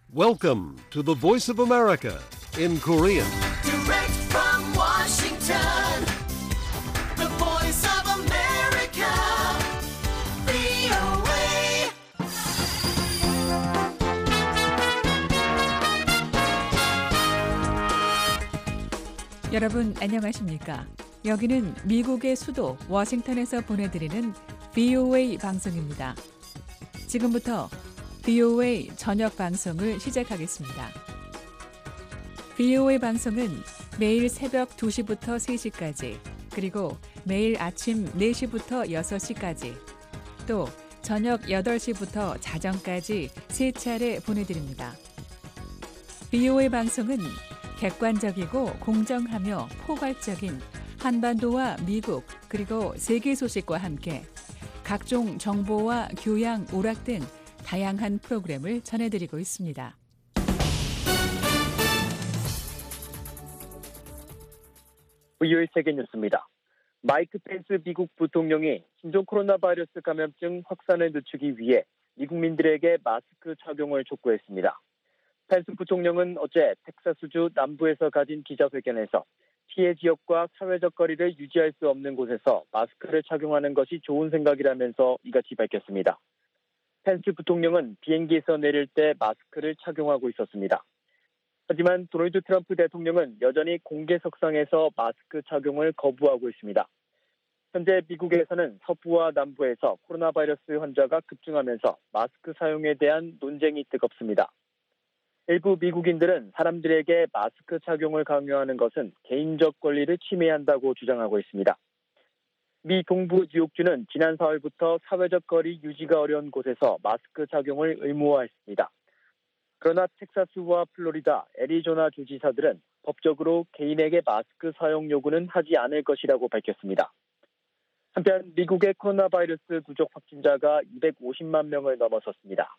Welcome to the Voice of America in Korean. Direct from Washington, the Voice of America, VOA. 여러분 안녕하십니까? 여기는 미국의 수도 워싱턴에서 보내드리는 VOA 방송입니다. 지금부터 VOA 저녁 방송을 시작하겠습니다. VOA 방송은 매일 새벽 2시부터 3시까지, 그리고 매일 아침 4시부터 6시까지, 또 저녁 8시부터 자정까지 3차례 보내드립니다. VOA 방송은 객관적이고 공정하며 포괄적인 한반도와 미국 그리고 세계 소식과 함께 각종 정보와 교양, 오락 등 다양한 프로그램을 전해드리고 있습니다. VOA 세계 뉴스입니다. 마이크 펜스 미국 부통령이 신종 코로나 바이러스 감염증 확산을 늦추기 위해 미국민들에게 마스크 착용을 촉구했습니다. 펜스 부통령은 어제 텍사스주 남부에서 가진 기자회견에서 피해 지역과 사회적 거리를 유지할 수 없는 곳에서 마스크를 착용하는 것이 좋은 생각이라면서 이같이 밝혔습니다. 펜스 부통령은 비행기에서 내릴 때 마스크를 착용하고 있었습니다. 하지만 도널드 트럼프 대통령은 여전히 공개석상에서 마스크 착용을 거부하고 있습니다. 현재 미국에서는 서부와 남부에서 코로나 바이러스 환자가 급증하면서 마스크 사용에 대한 논쟁이 뜨겁습니다. 일부 미국인들은 사람들에게 마스크 착용을 강요하는 것은 개인적 권리를 침해한다고 주장하고 있습니다. 미 동부 뉴욕주는 지난 4월부터 사회적 거리 유지가 어려운 곳에서 마스크 착용을 의무화했습니다. 그러나 텍사스와 플로리다, 애리조나 주지사들은 법적으로 개인에게 마스크 사용 요구는 하지 않을 것이라고 밝혔습니다. 한편 미국의 코로나 바이러스 누적 확진자가 250만 명을 넘어섰습니다.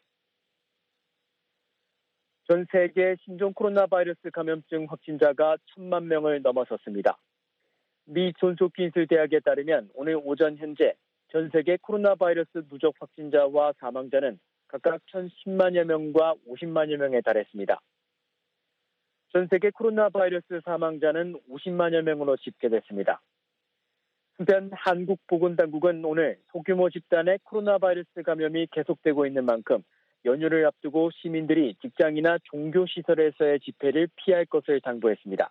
전 세계 신종 코로나 바이러스 감염증 확진자가 1,000만 명을 넘어섰습니다. 미 존스홉킨스 대학에 따르면 오늘 오전 현재 전 세계 코로나 바이러스 누적 확진자와 사망자는 각각 1,010만여 명과 50만여 명에 달했습니다. 전 세계 코로나 바이러스 사망자는 50만여 명으로 집계됐습니다. 한편 한국보건당국은 오늘 소규모 집단의 코로나 바이러스 감염이 계속되고 있는 만큼 연휴를 앞두고 시민들이 직장이나 종교시설에서의 집회를 피할 것을 당부했습니다.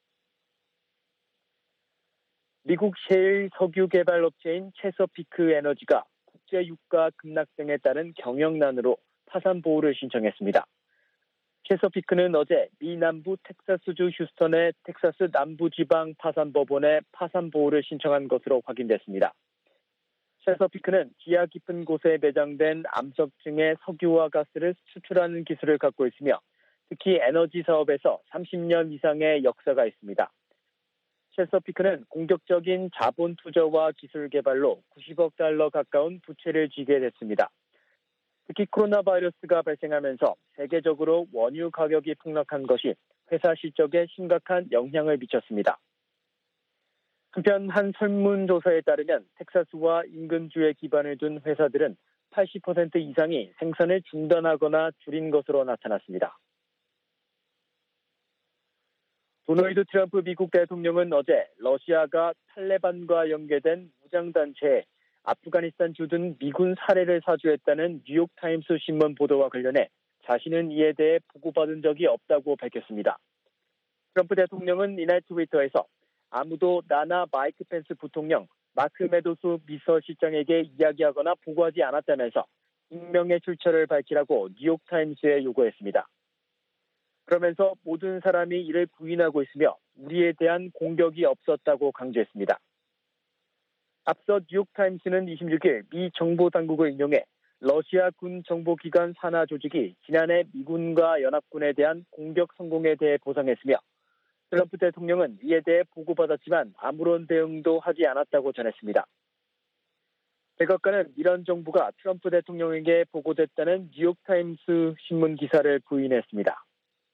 미국 셰일 석유 개발 업체인 체서피크 에너지가 국제 유가 급락 등에 따른 경영난으로 파산 보호를 신청했습니다. 체서피크는 어제 미 남부 텍사스주 휴스턴의 텍사스 남부지방 파산법원에 파산 보호를 신청한 것으로 확인됐습니다. 체서피크는 지하 깊은 곳에 매장된 암석층의 석유와 가스를 수출하는 기술을 갖고 있으며 특히 에너지 사업에서 30년 이상의 역사가 있습니다. 체서피크는 공격적인 자본 투자와 기술 개발로 90억 달러 가까운 부채를 지게 됐습니다. 특히 코로나 바이러스가 발생하면서 세계적으로 원유 가격이 폭락한 것이 회사 실적에 심각한 영향을 미쳤습니다. 한편 한 설문조사에 따르면 텍사스와 인근 주에 기반을 둔 회사들은 80% 이상이 생산을 중단하거나 줄인 것으로 나타났습니다. 도널드 트럼프 미국 대통령은 어제 러시아가 탈레반과 연계된 무장단체에 아프가니스탄 주둔 미군 사례를 사주했다는 뉴욕타임스 신문 보도와 관련해 자신은 이에 대해 보고받은 적이 없다고 밝혔습니다. 트럼프 대통령은 이날 트위터에서 아무도 나나 마이크 펜스 부통령, 마크 메도스 비서실장에게 이야기하거나 보고하지 않았다면서 익명의 출처를 밝히라고 뉴욕타임스에 요구했습니다. 그러면서 모든 사람이 이를 부인하고 있으며 우리에 대한 공격이 없었다고 강조했습니다. 앞서 뉴욕타임스는 26일 미 정보당국을 인용해 러시아 군 정보기관 산하 조직이 지난해 미군과 연합군에 대한 공격 성공에 대해 보상했으며 트럼프 대통령은 이에 대해 보고받았지만 아무런 대응도 하지 않았다고 전했습니다. 백악관은 이런 정보가 트럼프 대통령에게 보고됐다는 뉴욕타임스 신문 기사를 부인했습니다.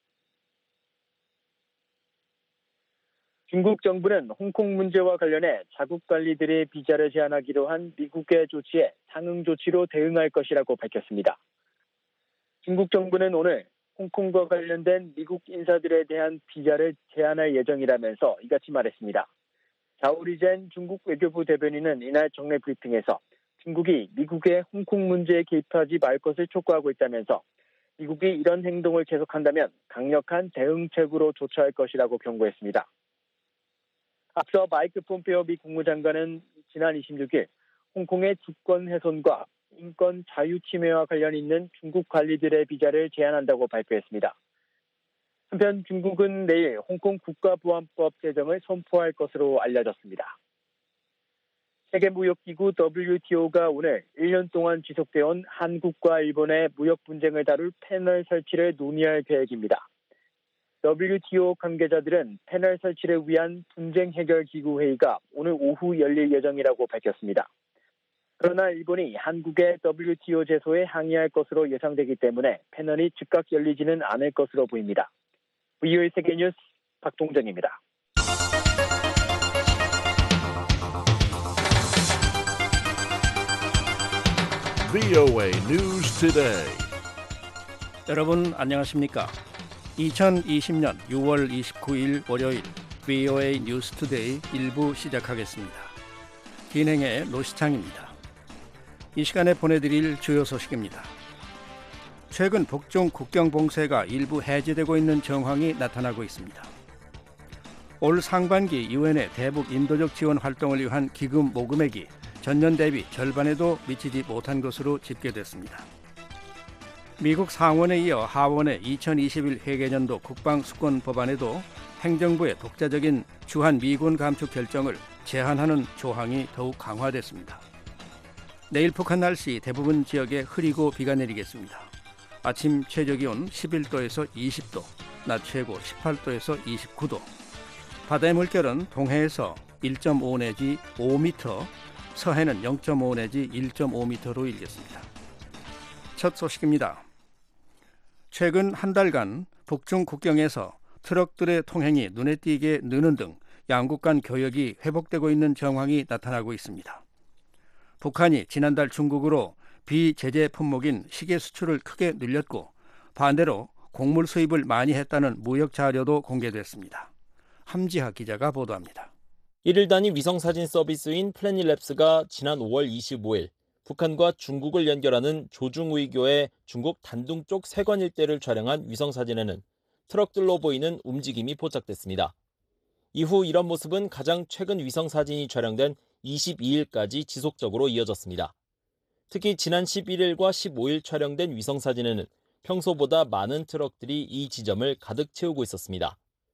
중국 정부는 홍콩 문제와 관련해 자국 관리들의 비자를 제한하기로 한 미국의 조치에 상응 조치로 대응할 것이라고 밝혔습니다. 중국 정부는 오늘 홍콩과 관련된 미국 인사들에 대한 비자를 제한할 예정이라면서 이같이 말했습니다. 자오리젠 중국 외교부 대변인은 이날 정례 브리핑에서 중국이 미국의 홍콩 문제에 개입하지 말 것을 촉구하고 있다면서 미국이 이런 행동을 계속한다면 강력한 대응책으로 조처할 것이라고 경고했습니다. 앞서 마이크 폼페오 미 국무장관은 지난 26일 홍콩의 주권 훼손과 인권 자유 침해와 관련 있는 중국 관리들의 비자를 제한한다고 발표했습니다. 한편 중국은 내일 홍콩 국가보안법 제정을 선포할 것으로 알려졌습니다. 세계무역기구 WTO가 오늘 1년 동안 지속되어온 한국과 일본의 무역 분쟁을 다룰 패널 설치를 논의할 계획입니다. WTO 관계자들은 패널 설치를 위한 분쟁 해결 기구 회의가 오늘 오후 열릴 예정이라고 밝혔습니다. 그러나 일본이 한국의 WTO 제소에 항의할 것으로 예상되기 때문에 패널이 즉각 열리지는 않을 것으로 보입니다. VOA 세계뉴스 박동정입니다. VOA News Today. 여러분 안녕하십니까? 2020년 6월 29일 월요일 VOA 뉴스 투데이 1부 시작하겠습니다. 진행의 노시창입니다. 이 시간에 보내드릴 주요 소식입니다. 최근 북중 국경 봉쇄가 일부 해제되고 있는 정황이 나타나고 있습니다. 올 상반기 유엔의 대북 인도적 지원 활동을 위한 기금 모금액이 전년 대비 절반에도 미치지 못한 것으로 집계됐습니다. 미국 상원에 이어 하원의 2021 회계년도 국방수권 법안에도 행정부의 독자적인 주한 미군 감축 결정을 제한하는 조항이 더욱 강화됐습니다. 내일 북한 날씨 대부분 지역에 흐리고 비가 내리겠습니다. 아침 최저기온 11도에서 20도, 낮 최고 18도에서 29도. 바다의 물결은 동해에서 1.5 내지 5m, 서해는 0.5 내지 1.5m로 일겠습니다. 첫 소식입니다. 최근 한 달간 북중 국경에서 트럭들의 통행이 눈에 띄게 느는 등 양국 간 교역이 회복되고 있는 정황이 나타나고 있습니다. 북한이 지난달 중국으로 비제재 품목인 시계 수출을 크게 늘렸고 반대로 곡물 수입을 많이 했다는 무역 자료도 공개됐습니다. 함지하 기자가 보도합니다. 1일 단위 위성사진 서비스인 플래닛랩스가 지난 5월 25일 북한과 중국을 연결하는 조중우이교의 중국 단둥 쪽 세관 일대를 촬영한 위성사진에는 트럭들로 보이는 움직임이 포착됐습니다. 이후 이런 모습은 가장 최근 위성사진이 촬영된 22일까지 지속적으로 이어졌습니다. 특히 지난 11일과 15일 촬영된 위성사진에는 평소보다 많은 트럭들이 이 지점을 가득 채우고 있었습니다.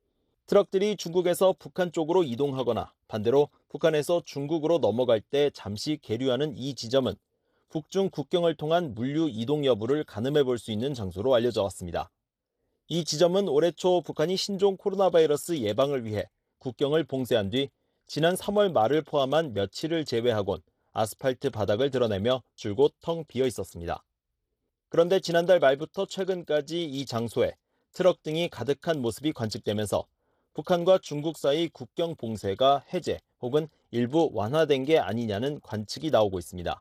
트럭들이 중국에서 북한 쪽으로 이동하거나 반대로 북한에서 중국으로 넘어갈 때 잠시 계류하는 이 지점은 북중 국경을 통한 물류 이동 여부를 가늠해 볼 수 있는 장소로 알려져 왔습니다. 이 지점은 올해 초 북한이 신종 코로나 바이러스 예방을 위해 국경을 봉쇄한 뒤 지난 3월 말을 포함한 며칠을 제외하곤 아스팔트 바닥을 드러내며 줄곧 텅 비어 있었습니다. 그런데 지난달 말부터 최근까지 이 장소에 트럭 등이 가득한 모습이 관측되면서 북한과 중국 사이 국경 봉쇄가 해제 혹은 일부 완화된 게 아니냐는 관측이 나오고 있습니다.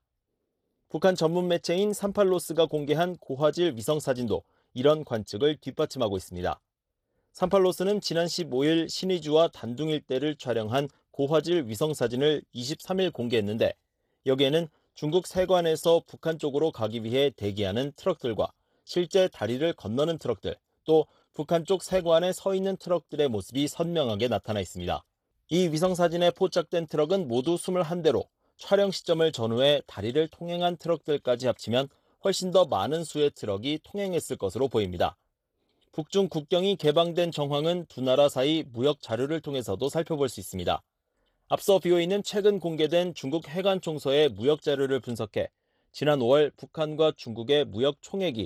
북한 전문 매체인 삼팔로스가 공개한 고화질 위성사진도 이런 관측을 뒷받침하고 있습니다. 삼팔로스는 지난 15일 신의주와 단둥 일대를 촬영한 고화질 위성사진을 23일 공개했는데 여기에는 중국 세관에서 북한 쪽으로 가기 위해 대기하는 트럭들과 실제 다리를 건너는 트럭들, 또 북한 쪽 세관에 서 있는 트럭들의 모습이 선명하게 나타나 있습니다. 이 위성사진에 포착된 트럭은 모두 21대로 촬영 시점을 전후해 다리를 통행한 트럭들까지 합치면 훨씬 더 많은 수의 트럭이 통행했을 것으로 보입니다. 북중 국경이 개방된 정황은 두 나라 사이 무역 자료를 통해서도 살펴볼 수 있습니다. 앞서 BOA는 최근 공개된 중국 해관 총서의 무역 자료를 분석해 지난 5월 북한과 중국의 무역 총액이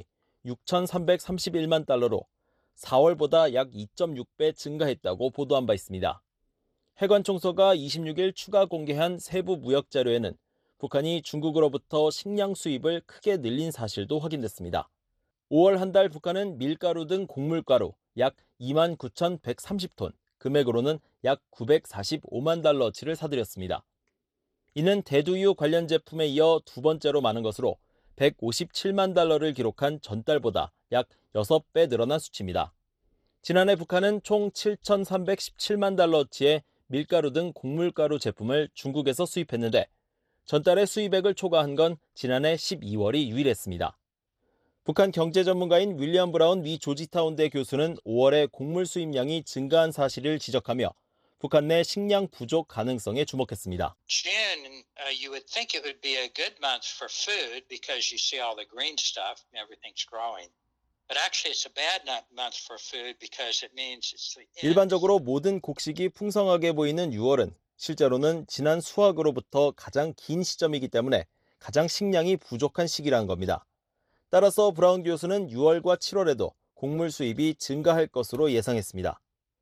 6,331만 달러로 4월보다 약 2.6배 증가했다고 보도한 바 있습니다. 해관 총서가 26일 추가 공개한 세부 무역 자료에는 북한이 중국으로부터 식량 수입을 크게 늘린 사실도 확인됐습니다. 5월 한 달 북한은 밀가루 등 곡물가루 약 29,130톤, 금액으로는 약 945만 달러치를 사들였습니다. 이는 대두유 관련 제품에 이어 두 번째로 많은 것으로 157만 달러를 기록한 전달보다 약 6배 늘어난 수치입니다. 지난해 북한은 총 7,317만 달러어치의 밀가루 등 곡물가루 제품을 중국에서 수입했는데 전달의 수입액을 초과한 건 지난해 12월이 유일했습니다. 북한 경제 전문가인 윌리엄 브라운 미 조지타운대 교수는 5월에 곡물 수입량이 증가한 사실을 지적하며 북한 내 식량 부족 가능성에 주목했습니다. June, you would think it would be a good month for food because you see all the green stuff and everything's growing. But actually it's a bad month for food because it means it's the end. 일반적으로 모든 곡식이 풍성하게 보이는 6월은 실제로는 지난 수확으로부터 가장 긴 시점이기 때문에 가장 식량이 부족한 시기라는 겁니다. 따라서 브라운 교수는 6월과 7월에도 곡물 수입이 증가할 것으로 예상했습니다.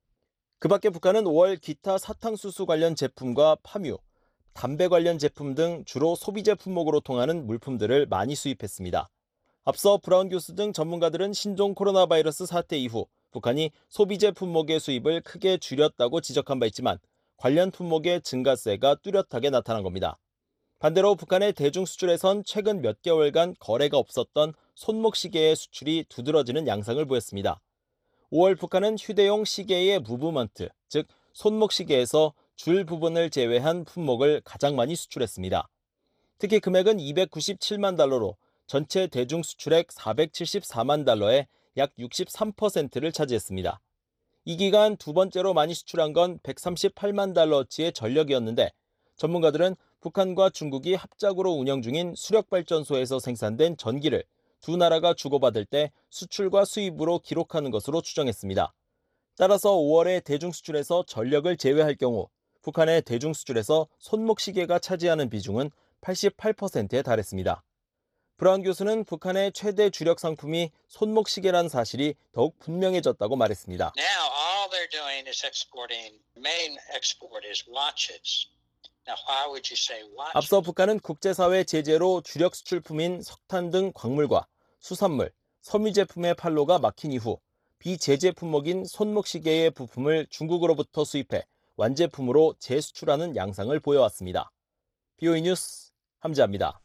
그 밖에 북한은 5월 기타 사탕수수 관련 제품과 파묘, 담배 관련 제품 등 주로 소비재 품목으로 통하는 물품들을 많이 수입했습니다. 앞서 브라운 교수 등 전문가들은 신종 코로나 바이러스 사태 이후 북한이 소비재 품목의 수입을 크게 줄였다고 지적한 바 있지만 관련 품목의 증가세가 뚜렷하게 나타난 겁니다. 반대로 북한의 대중 수출에선 최근 몇 개월간 거래가 없었던 손목시계의 수출이 두드러지는 양상을 보였습니다. 5월 북한은 휴대용 시계의 무브먼트, 즉 손목시계에서 줄 부분을 제외한 품목을 가장 많이 수출했습니다. 특히 금액은 297만 달러로 전체 대중 수출액 474만 달러의 약 63%를 차지했습니다. 이 기간 두 번째로 많이 수출한 건 138만 달러어치의 전력이었는데 전문가들은 북한과 중국이 합작으로 운영 중인 수력발전소에서 생산된 전기를 두 나라가 주고받을 때 수출과 수입으로 기록하는 것으로 추정했습니다. 따라서 5월의 대중 수출에서 전력을 제외할 경우 북한의 대중 수출에서 손목시계가 차지하는 비중은 88%에 달했습니다. 브라운 교수는 북한의 최대 주력 상품이 손목시계라는 사실이 더욱 분명해졌다고 말했습니다. Now all they're doing is exporting. Main export is watches. Now why would you say watches? 앞서 북한은 국제사회 제재로 주력 수출품인 석탄 등 광물과 수산물, 섬유 제품의 판로가 막힌 이후 비제재 품목인 손목시계의 부품을 중국으로부터 수입해 완제품으로 재수출하는 양상을 보여왔습니다. BOE 뉴스 함재합니다.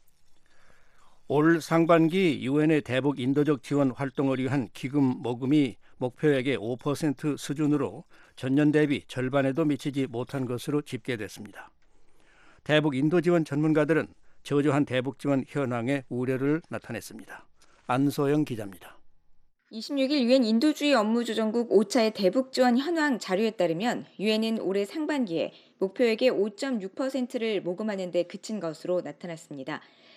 올 상반기 유엔의 대북 인도적 지원 활동을 위한 기금 모금이 목표액의 5% 수준으로 전년 대비 절반에도 미치지 못한 것으로 집계됐습니다. 대북 인도 지원 전문가들은 저조한 대북 지원 현황에 우려를 나타냈습니다. 안소영 기자입니다. 26일 유엔 인도주의 업무조정국 오차의 대북 지원 현황 자료에 따르면 유엔은 올해 상반기에 목표액의 5.6%를 모금하는 데 그친 것으로 나타났습니다.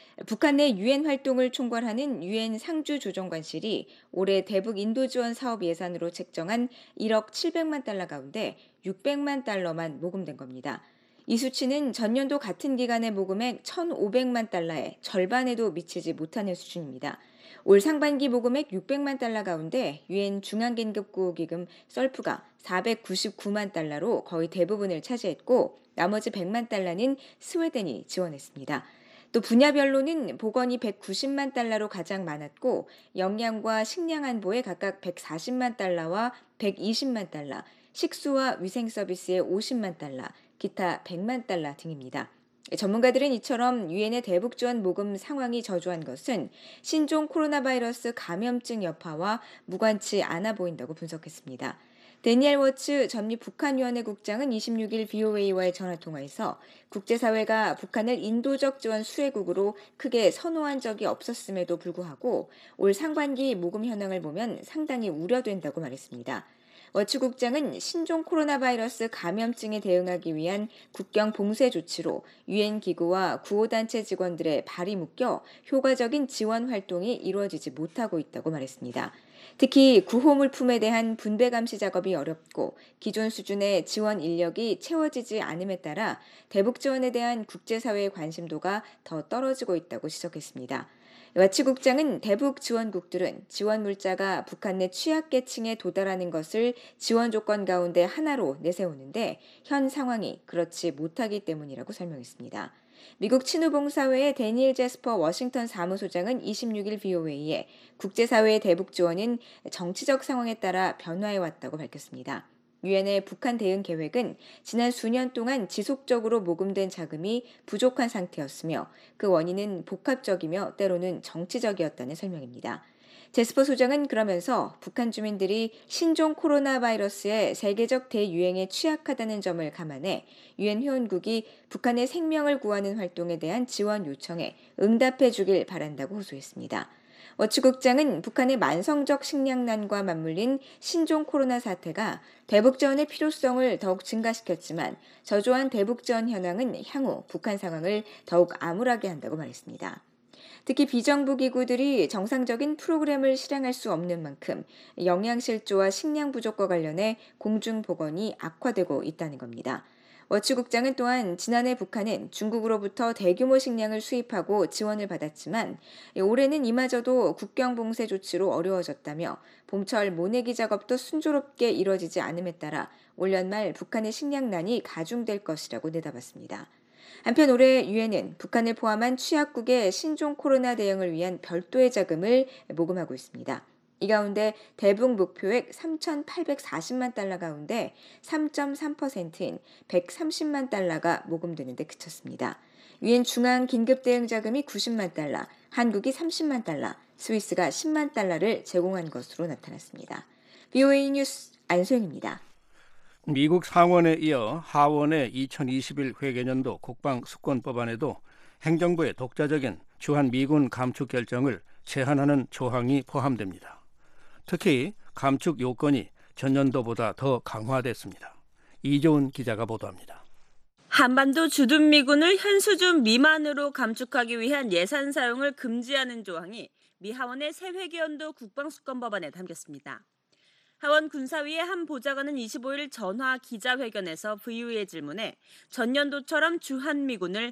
북한 내 유엔 활동을 총괄하는 유엔 상주조정관실이 올해 대북 인도 지원 사업 예산으로 책정한 1억 700만 달러 가운데 600만 달러만 모금된 겁니다. 이 수치는 전년도 같은 기간의 모금액 1,500만 달러의 절반에도 미치지 못하는 수준입니다. 올 상반기 모금액 600만 달러 가운데 유엔 중앙긴급구호기금 썰프가 499만 달러로 거의 대부분을 차지했고 나머지 100만 달러는 스웨덴이 지원했습니다. 또 분야별로는 보건이 190만 달러로 가장 많았고 영양과 식량 안보에 각각 140만 달러와 120만 달러, 식수와 위생 서비스에 50만 달러, 기타 100만 달러 등입니다. 전문가들은 이처럼 유엔의 대북 지원 모금 상황이 저조한 것은 신종 코로나 바이러스 감염증 여파와 무관치 않아 보인다고 분석했습니다. 데니엘 워츠 전미 북한위원회 국장은 26일 BOA와의 전화통화에서 국제사회가 북한을 인도적 지원 수혜국으로 크게 선호한 적이 없었음에도 불구하고 올 상반기 모금 현황을 보면 상당히 우려된다고 말했습니다. 워츠 국장은 신종 코로나 바이러스 감염증에 대응하기 위한 국경 봉쇄 조치로 유엔 기구와 구호단체 직원들의 발이 묶여 효과적인 지원 활동이 이루어지지 못하고 있다고 말했습니다. 특히 구호 물품에 대한 분배 감시 작업이 어렵고 기존 수준의 지원 인력이 채워지지 않음에 따라 대북 지원에 대한 국제사회의 관심도가 더 떨어지고 있다고 지적했습니다. 와치 국장은 대북 지원국들은 지원 물자가 북한 내 취약계층에 도달하는 것을 지원 조건 가운데 하나로 내세우는데 현 상황이 그렇지 못하기 때문이라고 설명했습니다. 미국 친후봉사회의 데니엘 제스퍼 워싱턴 사무소장은 26일 BOA에 국제사회의 대북 지원은 정치적 상황에 따라 변화해왔다고 밝혔습니다. 유엔의 북한 대응 계획은 지난 수년 동안 지속적으로 모금된 자금이 부족한 상태였으며 그 원인은 복합적이며 때로는 정치적이었다는 설명입니다. 제스퍼 소장은 그러면서 북한 주민들이 신종 코로나 바이러스의 세계적 대유행에 취약하다는 점을 감안해 유엔 회원국이 북한의 생명을 구하는 활동에 대한 지원 요청에 응답해 주길 바란다고 호소했습니다. 워치 국장은 북한의 만성적 식량난과 맞물린 신종 코로나 사태가 대북지원의 필요성을 더욱 증가시켰지만 저조한 대북지원 현황은 향후 북한 상황을 더욱 암울하게 한다고 말했습니다. 특히 비정부 기구들이 정상적인 프로그램을 실행할 수 없는 만큼 영양실조와 식량 부족과 관련해 공중보건이 악화되고 있다는 겁니다. 워치 국장은 또한 지난해 북한은 중국으로부터 대규모 식량을 수입하고 지원을 받았지만 올해는 이마저도 국경 봉쇄 조치로 어려워졌다며 봄철 모내기 작업도 순조롭게 이뤄지지 않음에 따라 올 연말 북한의 식량난이 가중될 것이라고 내다봤습니다. 한편 올해 유엔은 북한을 포함한 취약국의 신종 코로나 대응을 위한 별도의 자금을 모금하고 있습니다. 이 가운데 대북 목표액 3,840만 달러 가운데 3.3%인 130만 달러가 모금되는 데 그쳤습니다. 유엔 중앙 긴급대응자금이 90만 달러, 한국이 30만 달러, 스위스가 10만 달러를 제공한 것으로 나타났습니다. VOA 뉴스 안소영입니다. 미국 상원에 이어 하원의 2021 회계년도 국방수권법안에도 행정부의 독자적인 주한 미군 감축 결정을 제한하는 조항이 포함됩니다. 특히 감축 요건이 전년도보다 더 강화됐습니다. 이조은 기자가 보도합니다. 한반도 주둔 미군을 현 수준 미만으로 감축하기 위한 예산 사용을 금지하는 조항이 미 하원의 새 회계연도 국방수권법안에 담겼습니다. 하원 군사위의 한 보좌관은 25일 전화 기자회견에서 VOA의 질문에 전년도처럼 주한미군을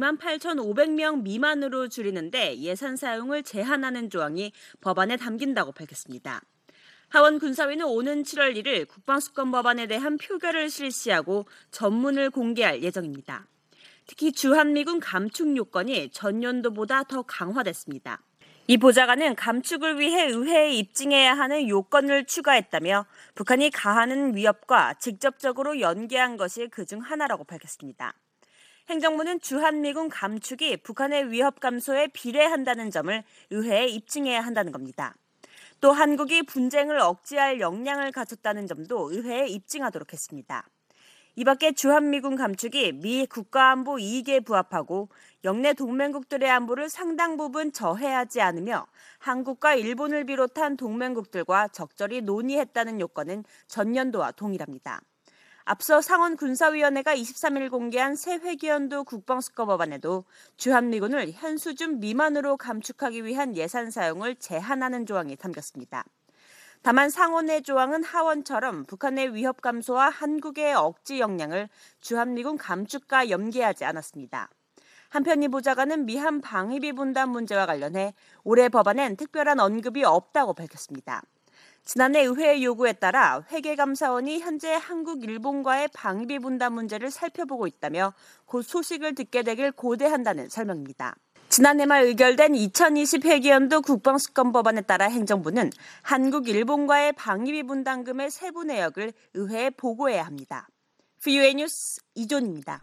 28,500명 미만으로 줄이는데 예산 사용을 제한하는 조항이 법안에 담긴다고 밝혔습니다. 하원 군사위는 오는 7월 1일 국방수권법안에 대한 표결을 실시하고 전문을 공개할 예정입니다. 특히 주한미군 감축 요건이 전년도보다 더 강화됐습니다. 이 보좌관은 감축을 위해 의회에 입증해야 하는 요건을 추가했다며 북한이 가하는 위협과 직접적으로 연계한 것이 그중 하나라고 밝혔습니다. 행정부는 주한미군 감축이 북한의 위협 감소에 비례한다는 점을 의회에 입증해야 한다는 겁니다. 또 한국이 분쟁을 억제할 역량을 갖췄다는 점도 의회에 입증하도록 했습니다. 이 밖에 주한미군 감축이 미 국가안보 이익에 부합하고 영내 동맹국들의 안보를 상당 부분 저해하지 않으며 한국과 일본을 비롯한 동맹국들과 적절히 논의했다는 요건은 전년도와 동일합니다. 앞서 상원 군사위원회가 23일 공개한 새 회계연도 국방수권법안에도 주한미군을 현 수준 미만으로 감축하기 위한 예산 사용을 제한하는 조항이 담겼습니다. 다만 상원의 조항은 하원처럼 북한의 위협 감소와 한국의 억지 역량을 주한미군 감축과 연계하지 않았습니다. 한편 이 보좌관은 미한 방위비 분담 문제와 관련해 올해 법안엔 특별한 언급이 없다고 밝혔습니다. 지난해 의회의 요구에 따라 회계감사원이 현재 한국, 일본과의 방위비 분담 문제를 살펴보고 있다며 곧 소식을 듣게 되길 고대한다는 설명입니다. 지난해 말 의결된 2020 회계연도 국방수권법안에 따라 행정부는 한국, 일본과의 방위비 분담금의 세부 내역을 의회에 보고해야 합니다. VOA 뉴스 이존입니다.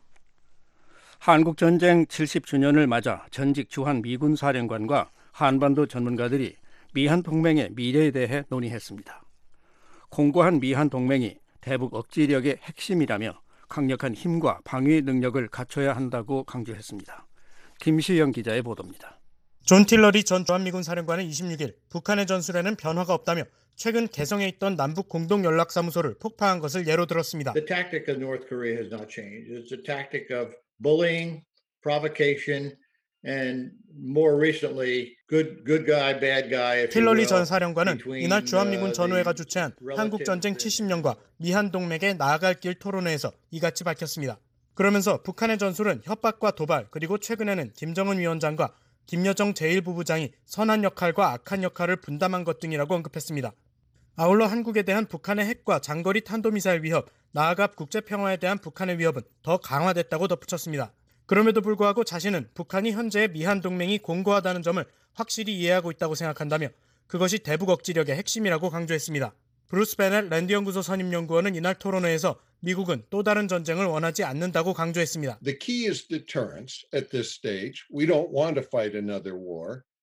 한국전쟁 70주년을 맞아 전직 주한 미군 사령관과 한반도 전문가들이 미한 동맹의 미래에 대해 논의했습니다. 공고한 미한 동맹이 대북 억지력의 핵심이라며 강력한 힘과 방위 능력을 갖춰야 한다고 강조했습니다. 김시영 기자의 보도입니다. 존 틸러리 전 주한미군 사령관은 26일 북한의 전술에는 변화가 없다며 최근 개성에 있던 남북 공동연락사무소를 폭파한 것을 예로 들었습니다. The tactic of North Korea has not changed. It's a tactic of bullying, provocation, and more recently, good guy, bad guy. 틸러리 전 사령관은 이날 주한미군 전후회가 주최한 한국전쟁 70년과 미한 동맹에 나아갈 길 토론회에서 이같이 밝혔습니다. 그러면서 북한의 전술은 협박과 도발, 그리고 최근에는 김정은 위원장과 김여정 제1부부장이 선한 역할과 악한 역할을 분담한 것 등이라고 언급했습니다. 아울러 한국에 대한 북한의 핵과 장거리 탄도미사일 위협, 나아가 국제평화에 대한 북한의 위협은 더 강화됐다고 덧붙였습니다. 그럼에도 불구하고 자신은 북한이 현재의 미한 동맹이 공고하다는 점을 확실히 이해하고 있다고 생각한다며 그것이 대북 억지력의 핵심이라고 강조했습니다. 브루스 베넷 랜드연구소 선임연구원은 이날 토론회에서 미국은 또 다른 전쟁을 원하지 않는다고 강조했습니다. The key is deterrence at this stage. We don't want to fight another war.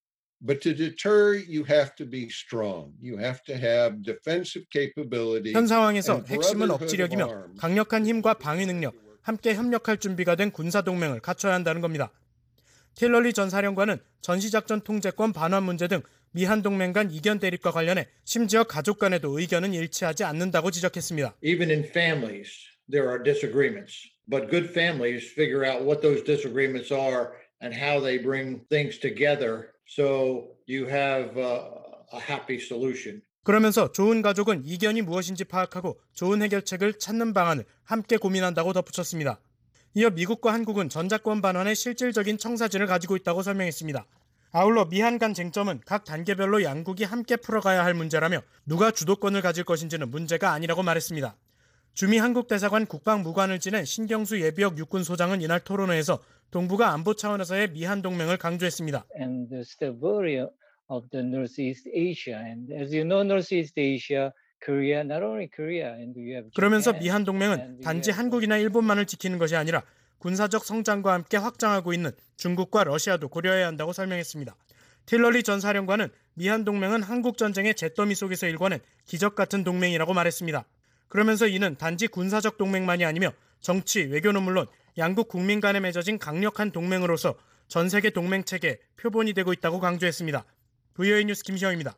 But to deter, you have to be strong. You have to have defensive capability. 현 상황에서 and 핵심은 brotherhood of 억지력이며 arms. 강력한 힘과 방위 능력, 함께 협력할 준비가 된 군사동맹을 갖춰야 한다는 겁니다. 틸러리 전 사령관은 전시작전 통제권 반환 문제 등 미한 동맹 간 이견 대립과 관련해 심지어 가족 간에도 의견은 일치하지 않는다고 지적했습니다. Even in families, there are disagreements, but good families figure out what those disagreements are and how they bring things together so you have a happy solution. 그러면서 좋은 가족은 이견이 무엇인지 파악하고 좋은 해결책을 찾는 방안을 함께 고민한다고 덧붙였습니다. 이어 미국과 한국은 전자권 반환에 실질적인 청사진을 가지고 있다고 설명했습니다. 아울러 미한 간 쟁점은 각 단계별로 양국이 함께 풀어가야 할 문제라며 누가 주도권을 가질 것인지는 문제가 아니라고 말했습니다. 주미 한국대사관 국방무관을 지낸 신경수 예비역 육군소장은 이날 토론회에서 동북아 안보 차원에서의 미한 동맹을 강조했습니다. And the stability of the Northeast Asia, and as you know, Northeast Asia, Korea, not only Korea, and you have. 그러면서 미한 동맹은 단지 한국이나 일본만을 지키는 것이 아니라 군사적 성장과 함께 확장하고 있는 중국과 러시아도 고려해야 한다고 설명했습니다. 틸러리 전 사령관은 미한 동맹은 한국 전쟁의 잿더미 속에서 일궈낸 기적 같은 동맹이라고 말했습니다. 그러면서 이는 단지 군사적 동맹만이 아니며 정치, 외교는 물론 양국 국민 간에 맺어진 강력한 동맹으로서 전 세계 동맹 체계의 표본이 되고 있다고 강조했습니다. VOA 뉴스 김시영입니다.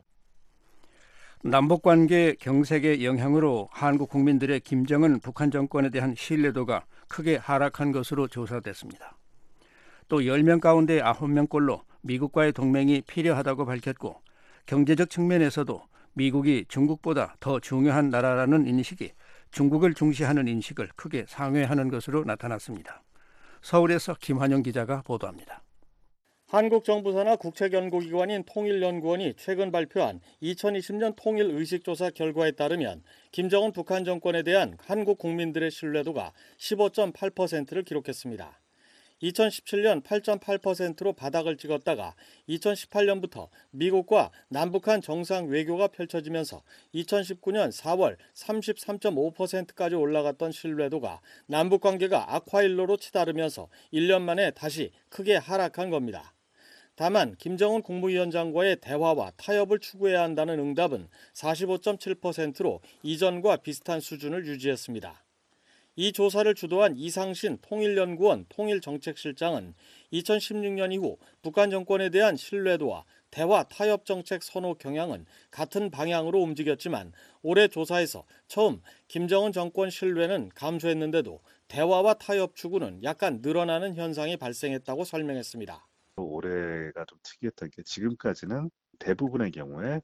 남북관계 경색의 영향으로 한국 국민들의 김정은 북한 정권에 대한 신뢰도가 크게 하락한 것으로 조사됐습니다. 또 10명 가운데 9명꼴로 미국과의 동맹이 필요하다고 밝혔고 경제적 측면에서도 미국이 중국보다 더 중요한 나라라는 인식이 중국을 중시하는 인식을 크게 상회하는 것으로 나타났습니다. 서울에서 김환영 기자가 보도합니다. 한국 정부 산하 국책연구기관인 통일연구원이 최근 발표한 2020년 통일의식조사 결과에 따르면 김정은 북한 정권에 대한 한국 국민들의 신뢰도가 15.8%를 기록했습니다. 2017년 8.8%로 바닥을 찍었다가 2018년부터 미국과 남북한 정상 외교가 펼쳐지면서 2019년 4월 33.5%까지 올라갔던 신뢰도가 남북관계가 악화일로로 치달으면서 1년 만에 다시 크게 하락한 겁니다. 다만 김정은 국무위원장과의 대화와 타협을 추구해야 한다는 응답은 45.7%로 이전과 비슷한 수준을 유지했습니다. 이 조사를 주도한 이상신 통일연구원 통일정책실장은 2016년 이후 북한 정권에 대한 신뢰도와 대화 타협 정책 선호 경향은 같은 방향으로 움직였지만 올해 조사에서 처음 김정은 정권 신뢰는 감소했는데도 대화와 타협 추구는 약간 늘어나는 현상이 발생했다고 설명했습니다. 올해가 좀 특이했던 게 지금까지는 대부분의 경우에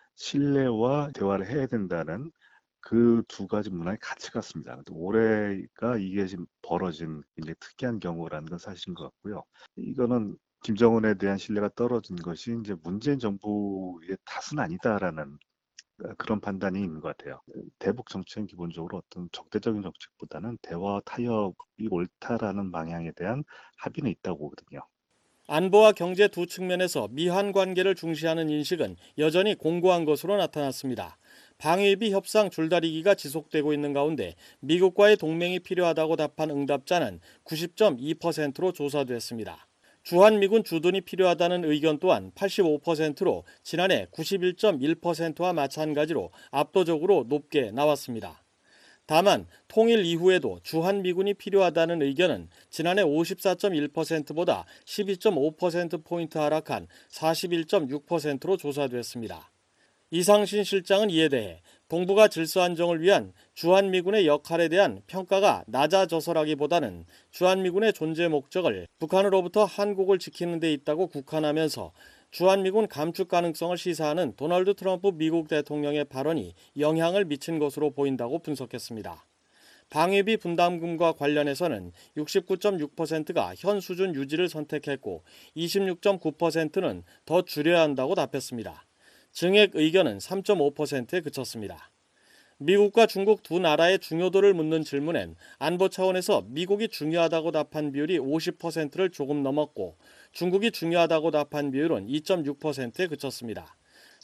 신뢰와 대화를 해야 된다는 그 두 가지 문화에 같이 갔습니다. 올해가 이게 지금 벌어진 굉장히 특이한 경우라는 건 사실인 것 같고요. 이거는 김정은에 대한 신뢰가 떨어진 것이 이제 문재인 정부의 탓은 아니다라는 그런 판단이 있는 것 같아요. 대북 정책은 기본적으로 어떤 적대적인 정책보다는 대화 타협이 옳다라는 방향에 대한 합의는 있다고 보거든요. 안보와 경제 두 측면에서 미한 관계를 중시하는 인식은 여전히 공고한 것으로 나타났습니다. 방위비 협상 줄다리기가 지속되고 있는 가운데 미국과의 동맹이 필요하다고 답한 응답자는 90.2%로 조사됐습니다. 주한미군 주둔이 필요하다는 의견 또한 85%로 지난해 91.1%와 마찬가지로 압도적으로 높게 나왔습니다. 다만 통일 이후에도 주한미군이 필요하다는 의견은 지난해 54.1%보다 12.5%포인트 하락한 41.6%로 조사됐습니다. 이상신 실장은 이에 대해 동북아 질서 안정을 위한 주한미군의 역할에 대한 평가가 낮아져서라기보다는 주한미군의 존재 목적을 북한으로부터 한국을 지키는 데 있다고 국한하면서 주한미군 감축 가능성을 시사하는 도널드 트럼프 미국 대통령의 발언이 영향을 미친 것으로 보인다고 분석했습니다. 방위비 분담금과 관련해서는 69.6%가 현 수준 유지를 선택했고 26.9%는 더 줄여야 한다고 답했습니다. 증액 의견은 3.5%에 그쳤습니다. 미국과 중국 두 나라의 중요도를 묻는 질문엔 안보 차원에서 미국이 중요하다고 답한 비율이 50%를 조금 넘었고 중국이 중요하다고 답한 비율은 2.6%에 그쳤습니다.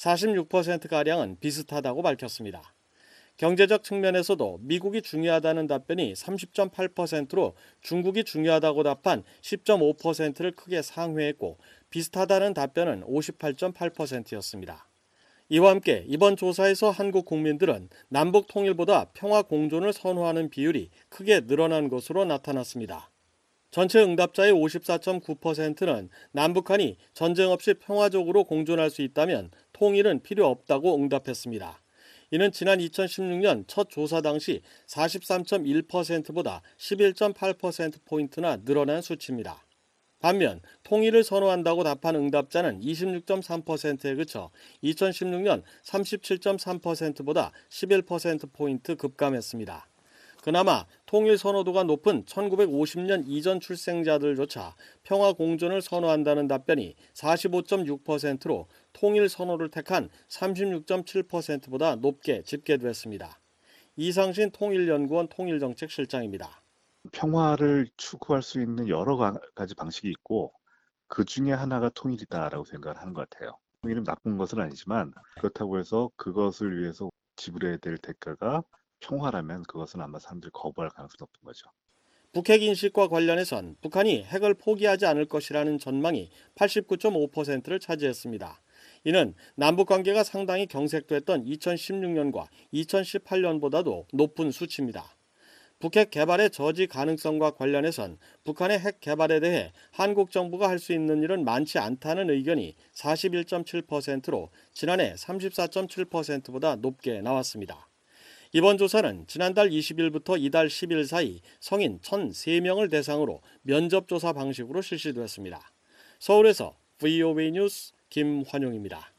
46%가량은 비슷하다고 밝혔습니다. 경제적 측면에서도 미국이 중요하다는 답변이 30.8%로 중국이 중요하다고 답한 10.5%를 크게 상회했고 비슷하다는 답변은 58.8%였습니다. 이와 함께 이번 조사에서 한국 국민들은 남북 통일보다 평화 공존을 선호하는 비율이 크게 늘어난 것으로 나타났습니다. 전체 응답자의 54.9%는 남북한이 전쟁 없이 평화적으로 공존할 수 있다면 통일은 필요 없다고 응답했습니다. 이는 지난 2016년 첫 조사 당시 43.1%보다 11.8%포인트나 늘어난 수치입니다. 반면 통일을 선호한다고 답한 응답자는 26.3%에 그쳐 2016년 37.3%보다 11%포인트 급감했습니다. 그나마 통일 선호도가 높은 1950년 이전 출생자들조차 평화 공존을 선호한다는 답변이 45.6%로 통일 선호를 택한 36.7%보다 높게 집계됐습니다. 이상신 통일연구원 통일정책실장입니다. 평화를 추구할 수 있는 여러 가지 방식이 있고 그 중에 하나가 통일이다라고 생각을 하는 것 같아요. 통일은 나쁜 것은 아니지만 그렇다고 해서 그것을 위해서 지불해야 될 대가가 평화라면 그것은 아마 사람들이 거부할 가능성이 높은 거죠. 북핵 인식과 관련해선 북한이 핵을 포기하지 않을 것이라는 전망이 89.5%를 차지했습니다. 이는 남북관계가 상당히 경색됐던 2016년과 2018년보다도 높은 수치입니다. 북핵 개발의 저지 가능성과 관련해선 북한의 핵 개발에 대해 한국 정부가 할 수 있는 일은 많지 않다는 의견이 41.7%로 지난해 34.7%보다 높게 나왔습니다. 이번 조사는 지난달 20일부터 이달 10일 사이 성인 1,003명을 대상으로 면접조사 방식으로 실시됐습니다. 서울에서 VOA 뉴스 김환용입니다.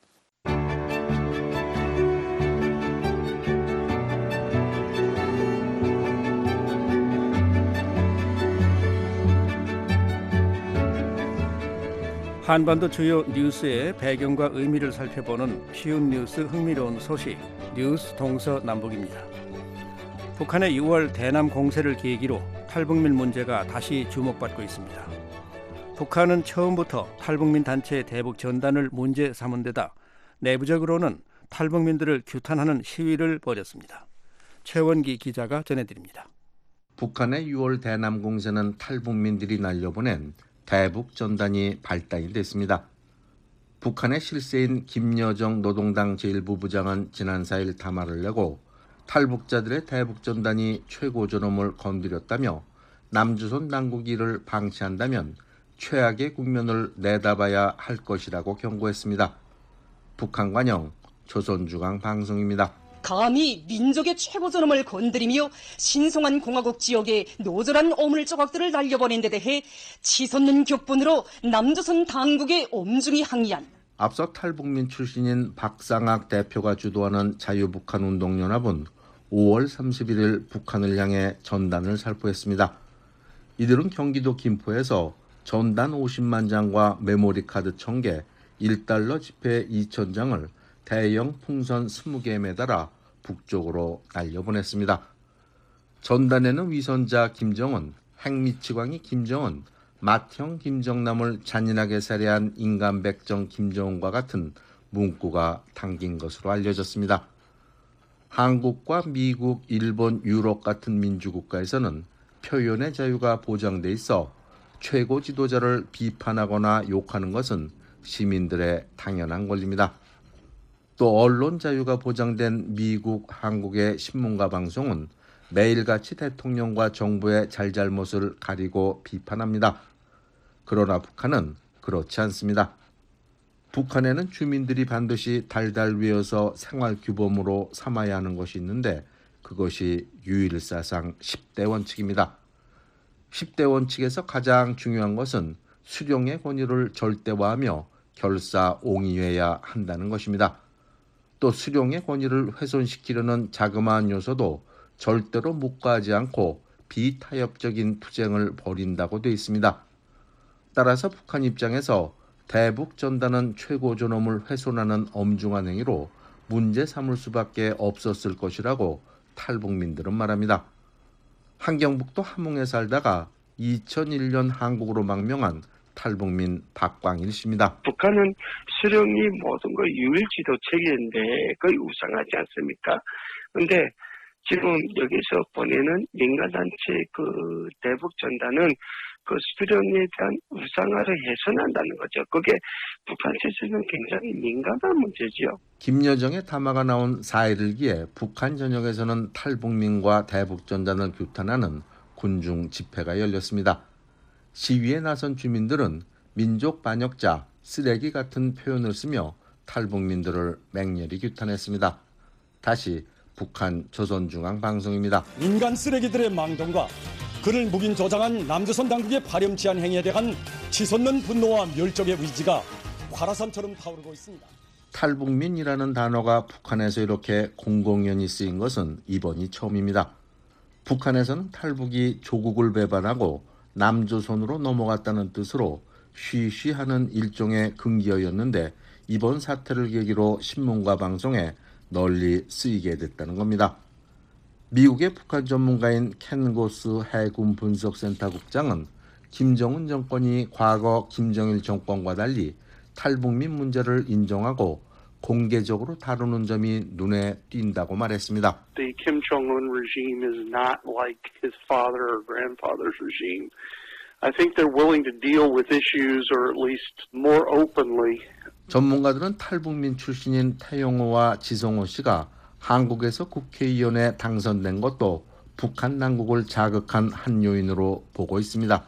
한반도 주요 뉴스의 배경과 의미를 살펴보는 쉬운 뉴스 흥미로운 소식 뉴스 동서남북입니다. 북한의 6월 대남 공세를 계기로 탈북민 문제가 다시 주목받고 있습니다. 북한은 처음부터 탈북민 단체 대북 전단을 문제 삼은 데다 내부적으로는 탈북민들을 규탄하는 시위를 벌였습니다. 최원기 기자가 전해드립니다. 북한의 6월 대남 공세는 탈북민들이 날려보낸 대북 전단이 발단이 됐습니다. 북한의 실세인 김여정 노동당 제1부부장은 지난 4일 담화를 내고 탈북자들의 대북 전단이 최고 존엄을 건드렸다며 남조선 당국이 이를 방치한다면 최악의 국면을 내다봐야 할 것이라고 경고했습니다. 북한 관영 조선중앙 방송입니다. 감히 민족의 최고 존엄을 건드리며 신성한 공화국 지역에 노절한 오물 조각들을 날려보낸 데 대해 치솟는 격분으로 남조선 당국에 엄중히 항의한 앞서 탈북민 출신인 박상학 대표가 주도하는 자유북한운동연합은 5월 31일 북한을 향해 전단을 살포했습니다. 이들은 경기도 김포에서 전단 50만 장과 메모리 카드 1000개, 1달러 지폐 2000장을 대형 풍선 20개에 매달아 북쪽으로 날려보냈습니다. 전단에는 위선자 김정은, 핵미치광이 김정은, 맏형 김정남을 잔인하게 살해한 인간백정 김정은과 같은 문구가 담긴 것으로 알려졌습니다. 한국과 미국, 일본, 유럽 같은 민주국가에서는 표현의 자유가 보장돼 있어 최고 지도자를 비판하거나 욕하는 것은 시민들의 당연한 권리입니다. 또 언론 자유가 보장된 미국, 한국의 신문과 방송은 매일같이 대통령과 정부의 잘잘못을 가리고 비판합니다. 그러나 북한은 그렇지 않습니다. 북한에는 주민들이 반드시 달달 외워서 생활규범으로 삼아야 하는 것이 있는데 그것이 유일사상 10대 원칙입니다. 10대 원칙에서 가장 중요한 것은 수령의 권위를 절대화하며 결사옹위해야 한다는 것입니다. 또 수령의 권위를 훼손시키려는 자그마한 요소도 절대로 묵과하지 않고 비타협적인 투쟁을 벌인다고 되어 있습니다. 따라서 북한 입장에서 대북 전단은 최고 존엄을 훼손하는 엄중한 행위로 문제 삼을 수밖에 없었을 것이라고 탈북민들은 말합니다. 한경북도 함흥에 살다가 2001년 한국으로 망명한 탈북민 박광일 씨입니다. 북한은 수령이 모든 걸 유일지도 체계인데 거의 우상하지 않습니까? 그런데 지금 여기서 보내는 민간단체 그 대북 전단은 그 수령에 대한 우상화를 훼손한다는 거죠. 그게 북한 측에서는 굉장히 민감한 문제지요. 김여정의 담화가 나온 4일기에 북한 전역에서는 탈북민과 대북 전단을 규탄하는 군중 집회가 열렸습니다. 시위에 나선 주민들은 민족 반역자, 쓰레기 같은 표현을 쓰며 탈북민들을 맹렬히 규탄했습니다. 다시 북한 조선중앙방송입니다. 민간 쓰레기들의 망동과 그를 묵인 조장한 남조선 당국의 파렴치한 행위에 대한 치솟는 분노와 멸족의 의지가 화라산처럼 타오르고 있습니다. 탈북민이라는 단어가 북한에서 이렇게 공공연히 쓰인 것은 이번이 처음입니다. 북한에서는 탈북이 조국을 배반하고 남조선으로 넘어갔다는 뜻으로 쉬쉬하는 일종의 금기어였는데 이번 사태를 계기로 신문과 방송에 널리 쓰이게 됐다는 겁니다. 미국의 북한 전문가인 켄 고스 해군 분석센터 국장은 김정은 정권이 과거 김정일 정권과 달리 탈북민 문제를 인정하고 공개적으로 다루는 점이 눈에 띈다고 말했습니다. The Kim Jong-un regime is not like his father or grandfather's regime. I think they're willing to deal with issues or at least more openly. 전문가들은 탈북민 출신인 태영호와 지성호 씨가 한국에서 국회의원에 당선된 것도 북한 당국을 자극한 한 요인으로 보고 있습니다.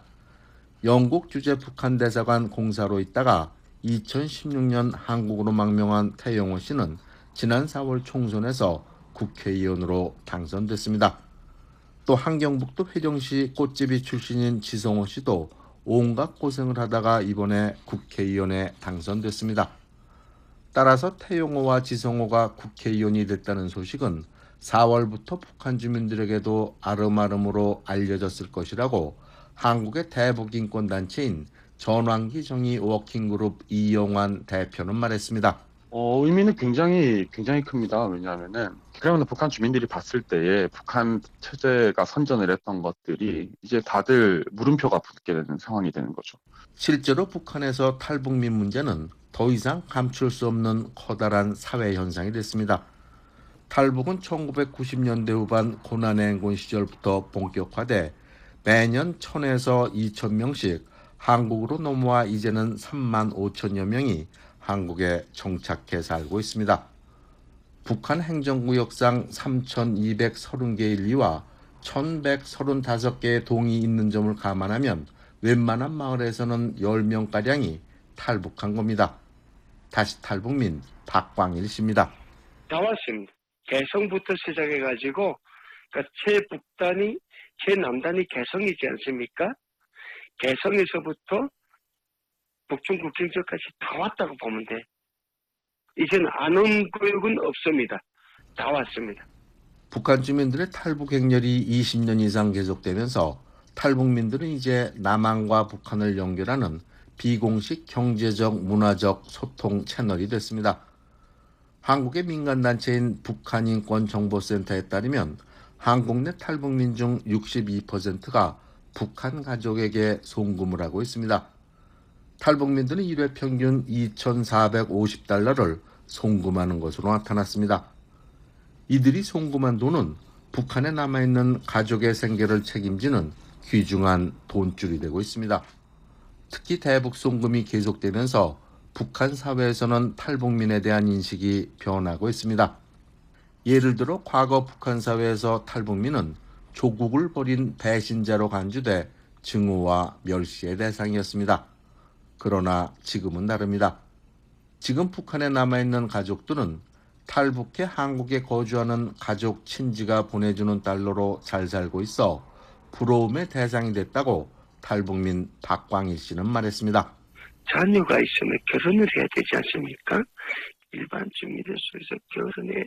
영국 주재 북한 대사관 공사로 있다가 2016년 한국으로 망명한 태영호 씨는 지난 4월 총선에서 국회의원으로 당선됐습니다. 또 한경북도 회령시 꽃제비 출신인 지성호 씨도 온갖 고생을 하다가 이번에 국회의원에 당선됐습니다. 따라서 태용호와 지성호가 국회의원이 됐다는 소식은 4월부터 북한 주민들에게도 아름아름으로 알려졌을 것이라고 한국의 대북인권단체인 전환기 정의 워킹그룹 이영환 대표는 말했습니다. 의미는 굉장히 큽니다. 왜냐하면은 그러면 북한 주민들이 봤을 때에 북한 체제가 선전을 했던 것들이 이제 다들 물음표가 붙게 되는 상황이 되는 거죠. 실제로 북한에서 탈북민 문제는 더 이상 감출 수 없는 커다란 사회 현상이 됐습니다. 탈북은 1990년대 후반 고난의 시절부터 본격화돼 매년 1000에서 2000명씩 한국으로 넘어와 이제는 3만 5천여 명이 한국에 정착해 살고 있습니다. 북한 행정구역상 3,230개의 일리와 1,135개의 동이 있는 점을 감안하면 웬만한 마을에서는 10명가량이 탈북한 겁니다. 다시 탈북민 박광일 씨입니다. 나왔습니다. 개성부터 시작해가지고 그러니까 최북단이 최남단이 개성이지 않습니까? 개성에서부터 북중국경지역까지 다 왔다고 보면 돼. 이제는 안 온 구역은 없습니다. 다 왔습니다. 북한 주민들의 탈북 행렬이 20년 이상 계속되면서 탈북민들은 이제 남한과 북한을 연결하는 비공식 경제적, 문화적 소통 채널이 됐습니다. 한국의 민간단체인 북한인권정보센터에 따르면 한국 내 탈북민 중 62%가 북한 가족에게 송금을 하고 있습니다. 탈북민들은 1회 평균 2,450달러를 송금하는 것으로 나타났습니다. 이들이 송금한 돈은 북한에 남아있는 가족의 생계를 책임지는 귀중한 돈줄이 되고 있습니다. 특히 대북 송금이 계속되면서 북한 사회에서는 탈북민에 대한 인식이 변하고 있습니다. 예를 들어 과거 북한 사회에서 탈북민은 조국을 버린 배신자로 간주돼 증오와 멸시의 대상이었습니다. 그러나 지금은 다릅니다. 지금 북한에 남아있는 가족들은 탈북해 한국에 거주하는 가족 친지가 보내주는 달러로 잘 살고 있어 부러움의 대상이 됐다고 탈북민 박광일 씨는 말했습니다. 자녀가 있으면 결혼을 해야 되지 않습니까? 일반 주민들 속에서 결혼의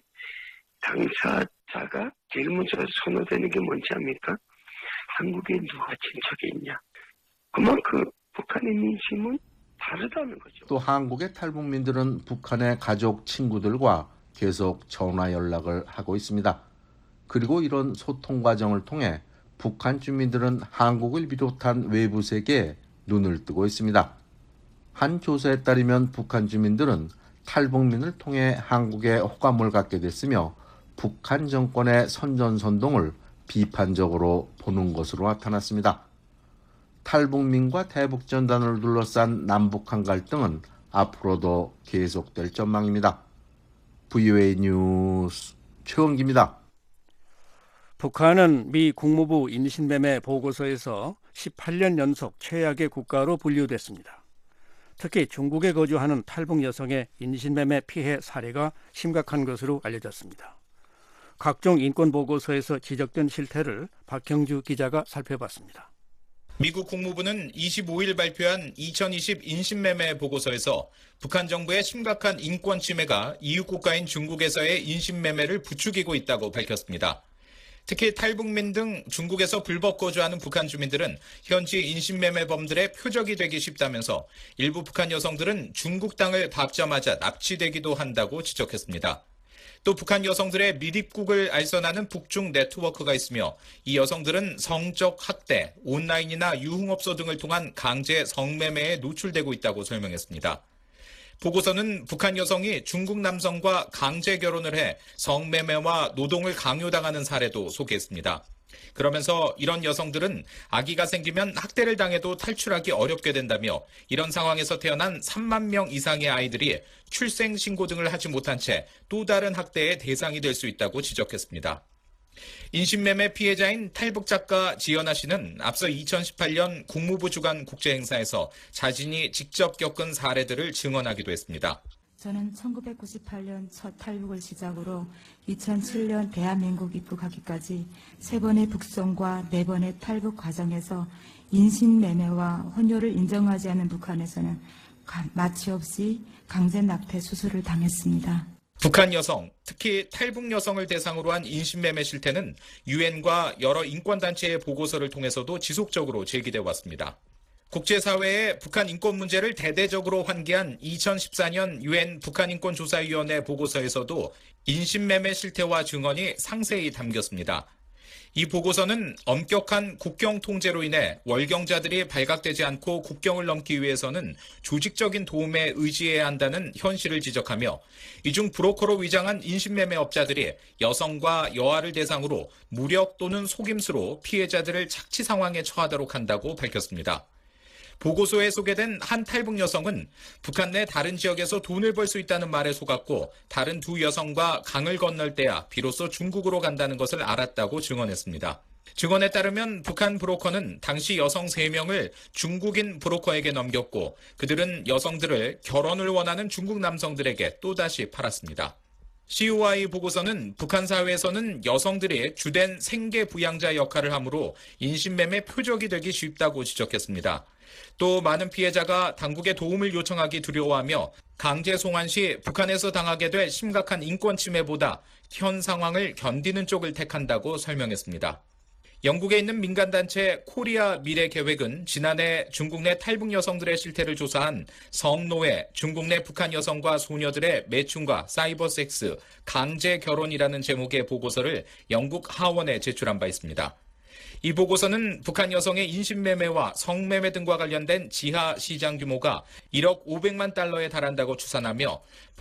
당사자가 제일 먼저 선호되는 게 뭔지 압니까? 한국에 누가 친척이 있냐? 그만큼 북한의 민심은 다르다는 거죠. 또 한국의 탈북민들은 북한의 가족, 친구들과 계속 전화 연락을 하고 있습니다. 그리고 이런 소통 과정을 통해 북한 주민들은 한국을 비롯한 외부 세계에 눈을 뜨고 있습니다. 한 조사에 따르면 북한 주민들은 탈북민을 통해 한국에 호감을 갖게 됐으며 북한 정권의 선전선동을 비판적으로 보는 것으로 나타났습니다. 탈북민과 대북전단을 둘러싼 남북한 갈등은 앞으로도 계속될 전망입니다. VOA 뉴스 최원기입니다. 북한은 미 국무부 인신매매 보고서에서 18년 연속 최악의 국가로 분류됐습니다. 특히 중국에 거주하는 탈북 여성의 인신매매 피해 사례가 심각한 것으로 알려졌습니다. 각종 인권 보고서에서 지적된 실태를 박형주 기자가 살펴봤습니다. 미국 국무부는 25일 발표한 2020 인신매매 보고서에서 북한 정부의 심각한 인권 침해가 이웃국가인 중국에서의 인신매매를 부추기고 있다고 밝혔습니다. 특히 탈북민 등 중국에서 불법 거주하는 북한 주민들은 현지 인신매매범들의 표적이 되기 쉽다면서 일부 북한 여성들은 중국 땅을 밟자마자 납치되기도 한다고 지적했습니다. 또 북한 여성들의 밀입국을 알선하는 북중 네트워크가 있으며 이 여성들은 성적 학대, 온라인이나 유흥업소 등을 통한 강제 성매매에 노출되고 있다고 설명했습니다. 보고서는 북한 여성이 중국 남성과 강제 결혼을 해 성매매와 노동을 강요당하는 사례도 소개했습니다. 그러면서 이런 여성들은 아기가 생기면 학대를 당해도 탈출하기 어렵게 된다며 이런 상황에서 태어난 3만 명 이상의 아이들이 출생 신고 등을 하지 못한 채 또 다른 학대의 대상이 될 수 있다고 지적했습니다. 인신매매 피해자인 탈북 작가 지연아 씨는 앞서 2018년 국무부 주관 국제행사에서 자신이 직접 겪은 사례들을 증언하기도 했습니다. 저는 1998년 첫 탈북을 시작으로 2007년 대한민국 입국하기까지 3번의 북송과 4번의 탈북 과정에서 인신매매와 혼혈을 인정하지 않는 북한에서는 마취 없이 강제 낙태 수술을 당했습니다. 북한 여성, 특히 탈북 여성을 대상으로 한 인신매매 실태는 유엔과 여러 인권단체의 보고서를 통해서도 지속적으로 제기돼 왔습니다. 국제사회의 북한 인권 문제를 대대적으로 환기한 2014년 유엔 북한인권조사위원회 보고서에서도 인신매매 실태와 증언이 상세히 담겼습니다. 이 보고서는 엄격한 국경 통제로 인해 월경자들이 발각되지 않고 국경을 넘기 위해서는 조직적인 도움에 의지해야 한다는 현실을 지적하며 이중 브로커로 위장한 인신매매업자들이 여성과 여아를 대상으로 무력 또는 속임수로 피해자들을 착취 상황에 처하도록 한다고 밝혔습니다. 보고서에 소개된 한 탈북 여성은 북한 내 다른 지역에서 돈을 벌 수 있다는 말에 속았고 다른 두 여성과 강을 건널 때야 비로소 중국으로 간다는 것을 알았다고 증언했습니다. 증언에 따르면 북한 브로커는 당시 여성 3명을 중국인 브로커에게 넘겼고 그들은 여성들을 결혼을 원하는 중국 남성들에게 또다시 팔았습니다. COI 보고서는 북한 사회에서는 여성들이 주된 생계 부양자 역할을 하므로 인신매매 표적이 되기 쉽다고 지적했습니다. 또 많은 피해자가 당국의 도움을 요청하기 두려워하며 강제 송환 시 북한에서 당하게 될 심각한 인권 침해보다 현 상황을 견디는 쪽을 택한다고 설명했습니다. 영국에 있는 민간단체 코리아 미래계획은 지난해 중국 내 탈북 여성들의 실태를 조사한 성노예, 중국 내 북한 여성과 소녀들의 매춘과 사이버 섹스, 강제 결혼이라는 제목의 보고서를 영국 하원에 제출한 바 있습니다. 이 보고서는 북한 여성의 인신매매와 성매매 등과 관련된 지하 시장 규모가 1억 500만 달러에 달한다고 추산하며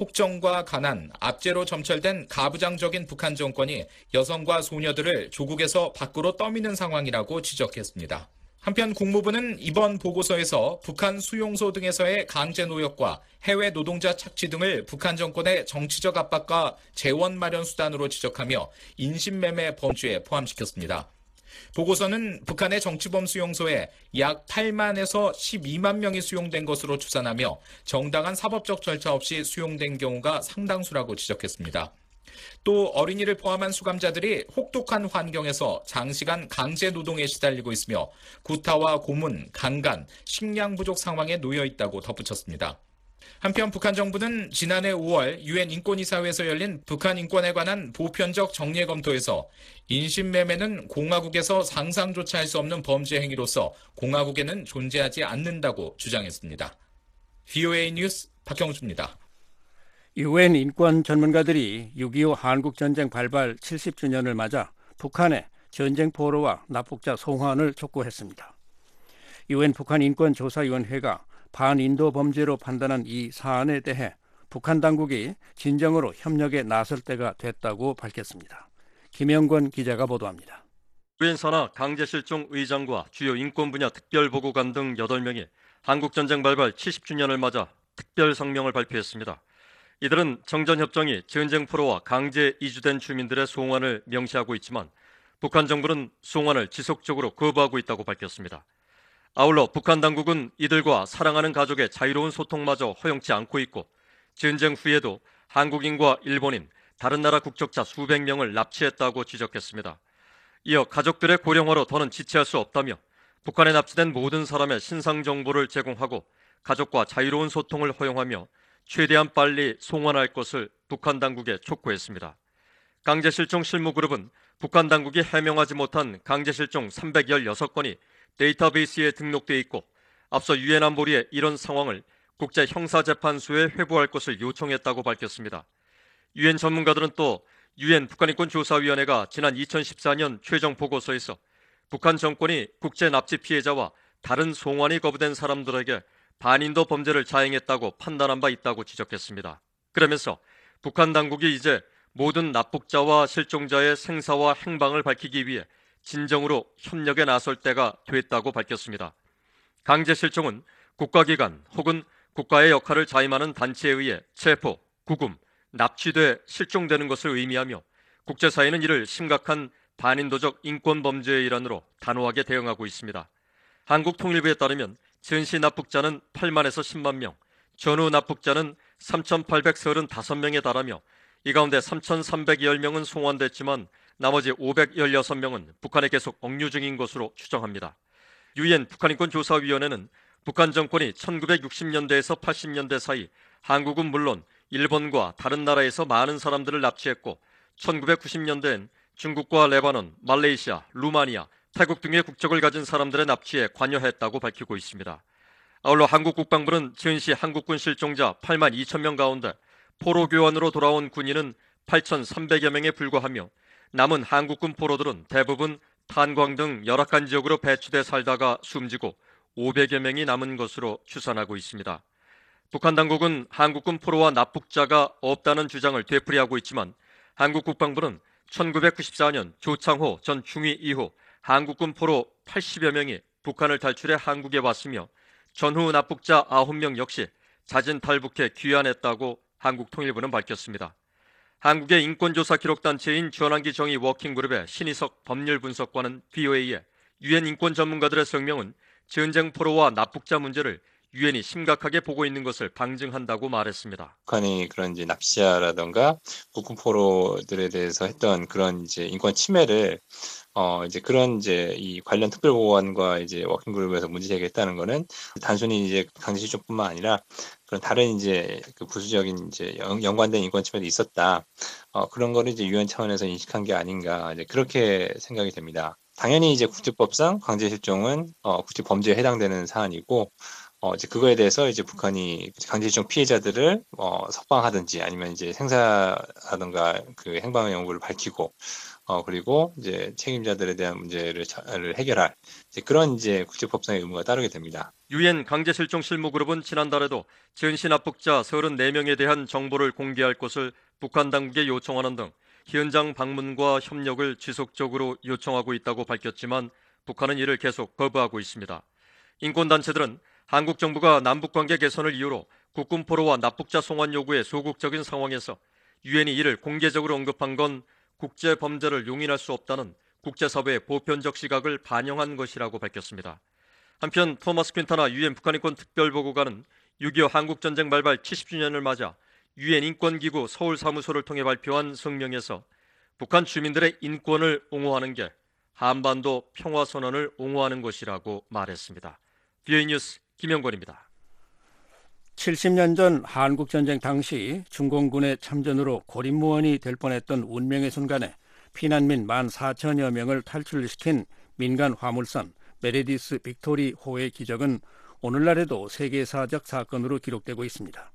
폭정과 가난, 압제로 점철된 가부장적인 북한 정권이 여성과 소녀들을 조국에서 밖으로 떠미는 상황이라고 지적했습니다. 한편 국무부는 이번 보고서에서 북한 수용소 등에서의 강제 노역과 해외 노동자 착취 등을 북한 정권의 정치적 압박과 재원 마련 수단으로 지적하며 인신매매 범주에 포함시켰습니다. 보고서는 북한의 정치범 수용소에 약 8만에서 12만 명이 수용된 것으로 추산하며 정당한 사법적 절차 없이 수용된 경우가 상당수라고 지적했습니다. 또 어린이를 포함한 수감자들이 혹독한 환경에서 장시간 강제 노동에 시달리고 있으며 구타와 고문, 강간, 식량 부족 상황에 놓여 있다고 덧붙였습니다. 한편 북한 정부는 지난해 5월 유엔 인권이사회에서 열린 북한 인권에 관한 보편적 정례 검토에서 인신매매는 공화국에서 상상조차 할 수 없는 범죄 행위로서 공화국에는 존재하지 않는다고 주장했습니다. VOA 뉴스 박형주입니다. 유엔 인권 전문가들이 6.25 한국전쟁 발발 70주년을 맞아 북한의 전쟁 포로와 납북자 송환을 촉구했습니다. 유엔 북한 인권조사위원회가 반인도 범죄로 판단한 이 사안에 대해 북한 당국이 진정으로 협력에 나설 때가 됐다고 밝혔습니다. 김영권 기자가 보도합니다. 유엔 산하 강제실종 의장과 주요 인권 분야 특별보고관 등 8명이 한국전쟁 발발 70주년을 맞아 특별 성명을 발표했습니다. 이들은 정전협정이 전쟁 포로와 강제 이주된 주민들의 송환을 명시하고 있지만 북한 정부는 송환을 지속적으로 거부하고 있다고 밝혔습니다. 아울러 북한 당국은 이들과 사랑하는 가족의 자유로운 소통마저 허용치 않고 있고 전쟁 후에도 한국인과 일본인, 다른 나라 국적자 수백 명을 납치했다고 지적했습니다. 이어 가족들의 고령화로 더는 지체할 수 없다며 북한에 납치된 모든 사람의 신상 정보를 제공하고 가족과 자유로운 소통을 허용하며 최대한 빨리 송환할 것을 북한 당국에 촉구했습니다. 강제실종 실무그룹은 북한 당국이 해명하지 못한 강제실종 316건이 데이터베이스에 등록돼 있고 앞서 유엔 안보리에 이런 상황을 국제형사재판소에 회부할 것을 요청했다고 밝혔습니다. 유엔 전문가들은 또 유엔 북한인권조사위원회가 지난 2014년 최종 보고서에서 북한 정권이 국제 납치 피해자와 다른 송환이 거부된 사람들에게 반인도 범죄를 자행했다고 판단한 바 있다고 지적했습니다. 그러면서 북한 당국이 이제 모든 납북자와 실종자의 생사와 행방을 밝히기 위해 진정으로 협력에 나설 때가 됐다고 밝혔습니다. 강제 실종은 국가기관 혹은 국가의 역할을 자임하는 단체에 의해 체포, 구금, 납치돼 실종되는 것을 의미하며 국제사회는 이를 심각한 반인도적 인권범죄의 일환으로 단호하게 대응하고 있습니다. 한국통일부에 따르면 전시 납북자는 8만에서 10만 명, 전후 납북자는 3,835명에 달하며 이 가운데 3,310명은 송환됐지만 나머지 516명은 북한에 계속 억류 중인 것으로 추정합니다. 유엔 북한인권조사위원회는 북한 정권이 1960년대에서 80년대 사이 한국은 물론 일본과 다른 나라에서 많은 사람들을 납치했고 1990년대엔 중국과 레바논, 말레이시아, 루마니아, 태국 등의 국적을 가진 사람들의 납치에 관여했다고 밝히고 있습니다. 아울러 한국 국방부는 전시 한국군 실종자 8만 2천 명 가운데 포로 교환으로 돌아온 군인은 8,300여 명에 불과하며 남은 한국군 포로들은 대부분 탄광 등 열악한 지역으로 배치돼 살다가 숨지고 500여 명이 남은 것으로 추산하고 있습니다. 북한 당국은 한국군 포로와 납북자가 없다는 주장을 되풀이하고 있지만 한국 국방부는 1994년 조창호 전 중위 이후 한국군 포로 80여 명이 북한을 탈출해 한국에 왔으며 전후 납북자 9명 역시 자진 탈북해 귀환했다고 한국통일부는 밝혔습니다. 한국의 인권조사 기록단체인 전환기 정의 워킹그룹의 신희석 법률분석관은 VOA에 유엔 인권 전문가들의 성명은 전쟁 포로와 납북자 문제를 유엔이 심각하게 보고 있는 것을 방증한다고 말했습니다. 북한이 그런 이제 납치자라던가 국군 포로들에 대해서 했던 그런 이제 인권 침해를 이제 그런 이제 이 관련 특별보고관과 이제 워킹그룹에서 문제 제기했다는 거는 단순히 이제 강제실종뿐만 아니라 그런 다른 이제 그 부수적인 이제 연관된 인권 침해도 있었다. 그런 거를 이제 유엔 차원에서 인식한 게 아닌가 이제 그렇게 생각이 됩니다. 당연히 이제 국제법상 강제실종은 국제 범죄에 해당되는 사안이고 이제 그거에 대해서 이제 북한이 강제실종 피해자들을 석방하든지 아니면 이제 생사라든가 그 행방 연구를 밝히고 그리고 이제 책임자들에 대한 문제를 해결할 이제 그런 이제 국제법상의 의무가 따르게 됩니다. 유엔 강제실종 실무그룹은 지난달에도 전시 납북자 34명에 대한 정보를 공개할 것을 북한 당국에 요청하는 등 현장 방문과 협력을 지속적으로 요청하고 있다고 밝혔지만 북한은 이를 계속 거부하고 있습니다. 인권단체들은 한국 정부가 남북관계 개선을 이유로 국군 포로와 납북자 송환 요구의 소극적인 상황에서 유엔이 이를 공개적으로 언급한 건 국제 범죄를 용인할 수 없다는 국제사회의 보편적 시각을 반영한 것이라고 밝혔습니다. 한편 토마스 퀸타나 유엔 북한인권 특별보고관은 6.25 한국전쟁 발발 70주년을 맞아 유엔 인권기구 서울사무소를 통해 발표한 성명에서 북한 주민들의 인권을 옹호하는 게 한반도 평화선언을 옹호하는 것이라고 말했습니다. VOA 뉴스 김영권입니다. 70년 전 한국전쟁 당시 중공군의 참전으로 고립무원이 될 뻔했던 운명의 순간에 피난민 14,000여 명을 탈출시킨 민간 화물선 메리디스 빅토리 호의 기적은 오늘날에도 세계사적 사건으로 기록되고 있습니다.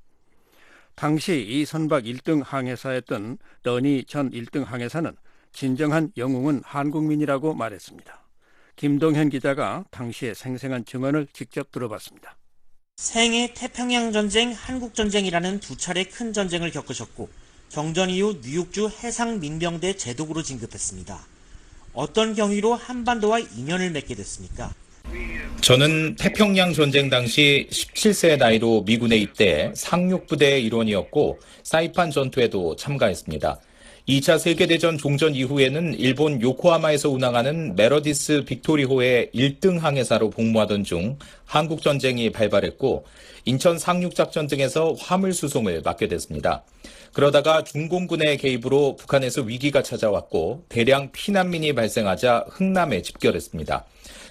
당시 이 선박 1등 항해사였던 러니 전 1등 항해사는 진정한 영웅은 한국민이라고 말했습니다. 김동현 기자가 당시의 생생한 증언을 직접 들어봤습니다. 생애 태평양 전쟁, 한국 전쟁이라는 두 차례 큰 전쟁을 겪으셨고 경전 이후 뉴욕주 해상민병대 제독으로 진급했습니다. 어떤 경위로 한반도와 인연을 맺게 됐습니까? 저는 태평양 전쟁 당시 17세의 나이로 미군에 입대해 상륙부대의 일원이었고 사이판 전투에도 참가했습니다. 2차 세계대전 종전 이후에는 일본 요코하마에서 운항하는 메러디스 빅토리호의 1등 항해사로 복무하던 중 한국전쟁이 발발했고 인천 상륙작전 등에서 화물 수송을 맡게 됐습니다. 그러다가 중공군의 개입으로 북한에서 위기가 찾아왔고 대량 피난민이 발생하자 흥남에 집결했습니다.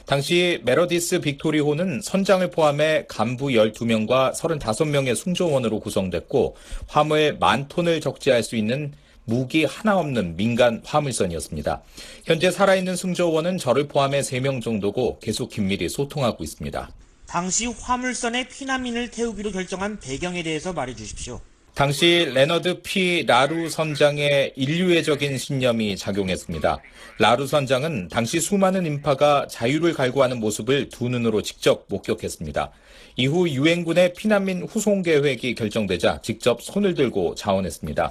당시 메러디스 빅토리호는 선장을 포함해 간부 12명과 35명의 승조원으로 구성됐고 화물 10,000톤을 적재할 수 있는 무기 하나 없는 민간 화물선이었습니다. 현재 살아있는 승조원은 저를 포함해 3명 정도고 계속 긴밀히 소통하고 있습니다. 당시 화물선에 피난민을 태우기로 결정한 배경에 대해서 말해주십시오. 당시 레너드 P. 라루 선장의 인류애적인 신념이 작용했습니다. 라루 선장은 당시 수많은 인파가 자유를 갈구하는 모습을 두 눈으로 직접 목격했습니다. 이후 유엔군의 피난민 후송 계획이 결정되자 직접 손을 들고 자원했습니다.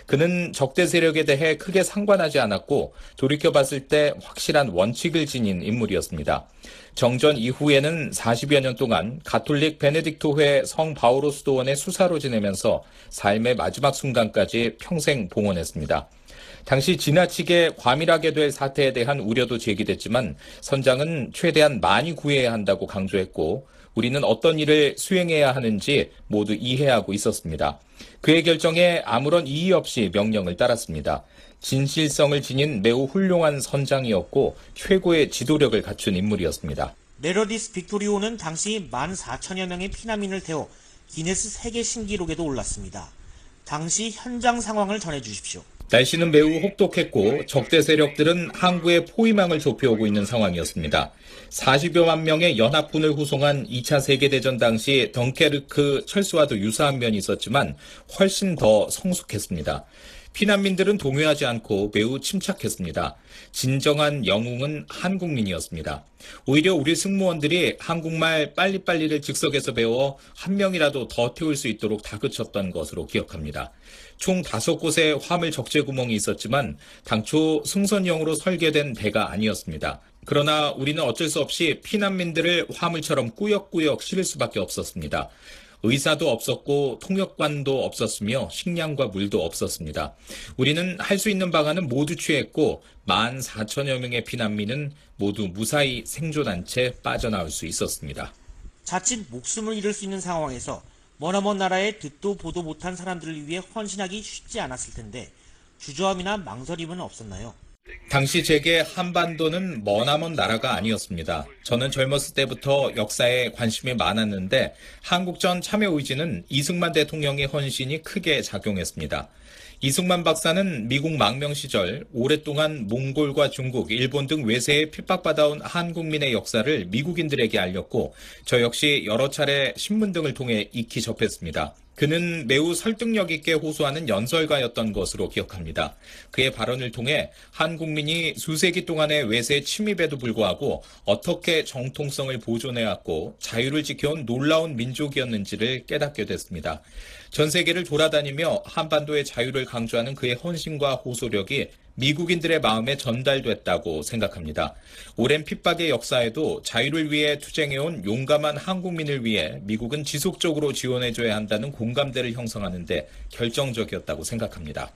그는 적대 세력에 대해 크게 상관하지 않았고 돌이켜봤을 때 확실한 원칙을 지닌 인물이었습니다. 정전 이후에는 40여 년 동안 가톨릭 베네딕토회 성 바오로스도원의 수사로 지내면서 삶의 마지막 순간까지 평생 봉헌했습니다. 당시 지나치게 과밀하게 될 사태에 대한 우려도 제기됐지만 선장은 최대한 많이 구해야 한다고 강조했고 우리는 어떤 일을 수행해야 하는지 모두 이해하고 있었습니다. 그의 결정에 아무런 이의 없이 명령을 따랐습니다. 진실성을 지닌 매우 훌륭한 선장이었고 최고의 지도력을 갖춘 인물이었습니다. 메러디스 빅토리호는 당시 14,000여 명의 피난민을 태워 기네스 세계 신기록에도 올랐습니다. 당시 현장 상황을 전해주십시오. 날씨는 매우 혹독했고 적대 세력들은 항구에 포위망을 좁혀오고 있는 상황이었습니다. 40여만 명의 연합군을 후송한 2차 세계대전 당시 덩케르크 철수와도 유사한 면이 있었지만 훨씬 더 성숙했습니다. 피난민들은 동요하지 않고 매우 침착했습니다. 진정한 영웅은 한국민이었습니다. 오히려 우리 승무원들이 한국말 빨리빨리를 즉석에서 배워 한 명이라도 더 태울 수 있도록 다그쳤던 것으로 기억합니다. 총 5곳의 화물 적재 구멍이 있었지만 당초 승선형으로 설계된 배가 아니었습니다. 그러나 우리는 어쩔 수 없이 피난민들을 화물처럼 꾸역꾸역 실을 수밖에 없었습니다. 의사도 없었고 통역관도 없었으며 식량과 물도 없었습니다. 우리는 할 수 있는 방안은 모두 취했고 14,000여 명의 피난민은 모두 무사히 생존한 채 빠져나올 수 있었습니다. 자칫 목숨을 잃을 수 있는 상황에서 머나먼 나라에 듣도 보도 못한 사람들을 위해 헌신하기 쉽지 않았을 텐데 주저함이나 망설임은 없었나요? 당시 제게 한반도는 머나먼 나라가 아니었습니다. 저는 젊었을 때부터 역사에 관심이 많았는데 한국전 참여 의지는 이승만 대통령의 헌신이 크게 작용했습니다. 이승만 박사는 미국 망명 시절 오랫동안 몽골과 중국, 일본 등 외세에 핍박받아온 한국민의 역사를 미국인들에게 알렸고 저 역시 여러 차례 신문 등을 통해 익히 접했습니다. 그는 매우 설득력 있게 호소하는 연설가였던 것으로 기억합니다. 그의 발언을 통해 한국민이 수세기 동안의 외세 침입에도 불구하고 어떻게 정통성을 보존해왔고 자유를 지켜온 놀라운 민족이었는지를 깨닫게 됐습니다. 전 세계를 돌아다니며 한반도의 자유를 강조하는 그의 헌신과 호소력이 미국인들의 마음에 전달됐다고 생각합니다. 오랜 핍박의 역사에도 자유를 위해 투쟁해온 용감한 한국민을 위해 미국은 지속적으로 지원해줘야 한다는 공감대를 형성하는 데 결정적이었다고 생각합니다.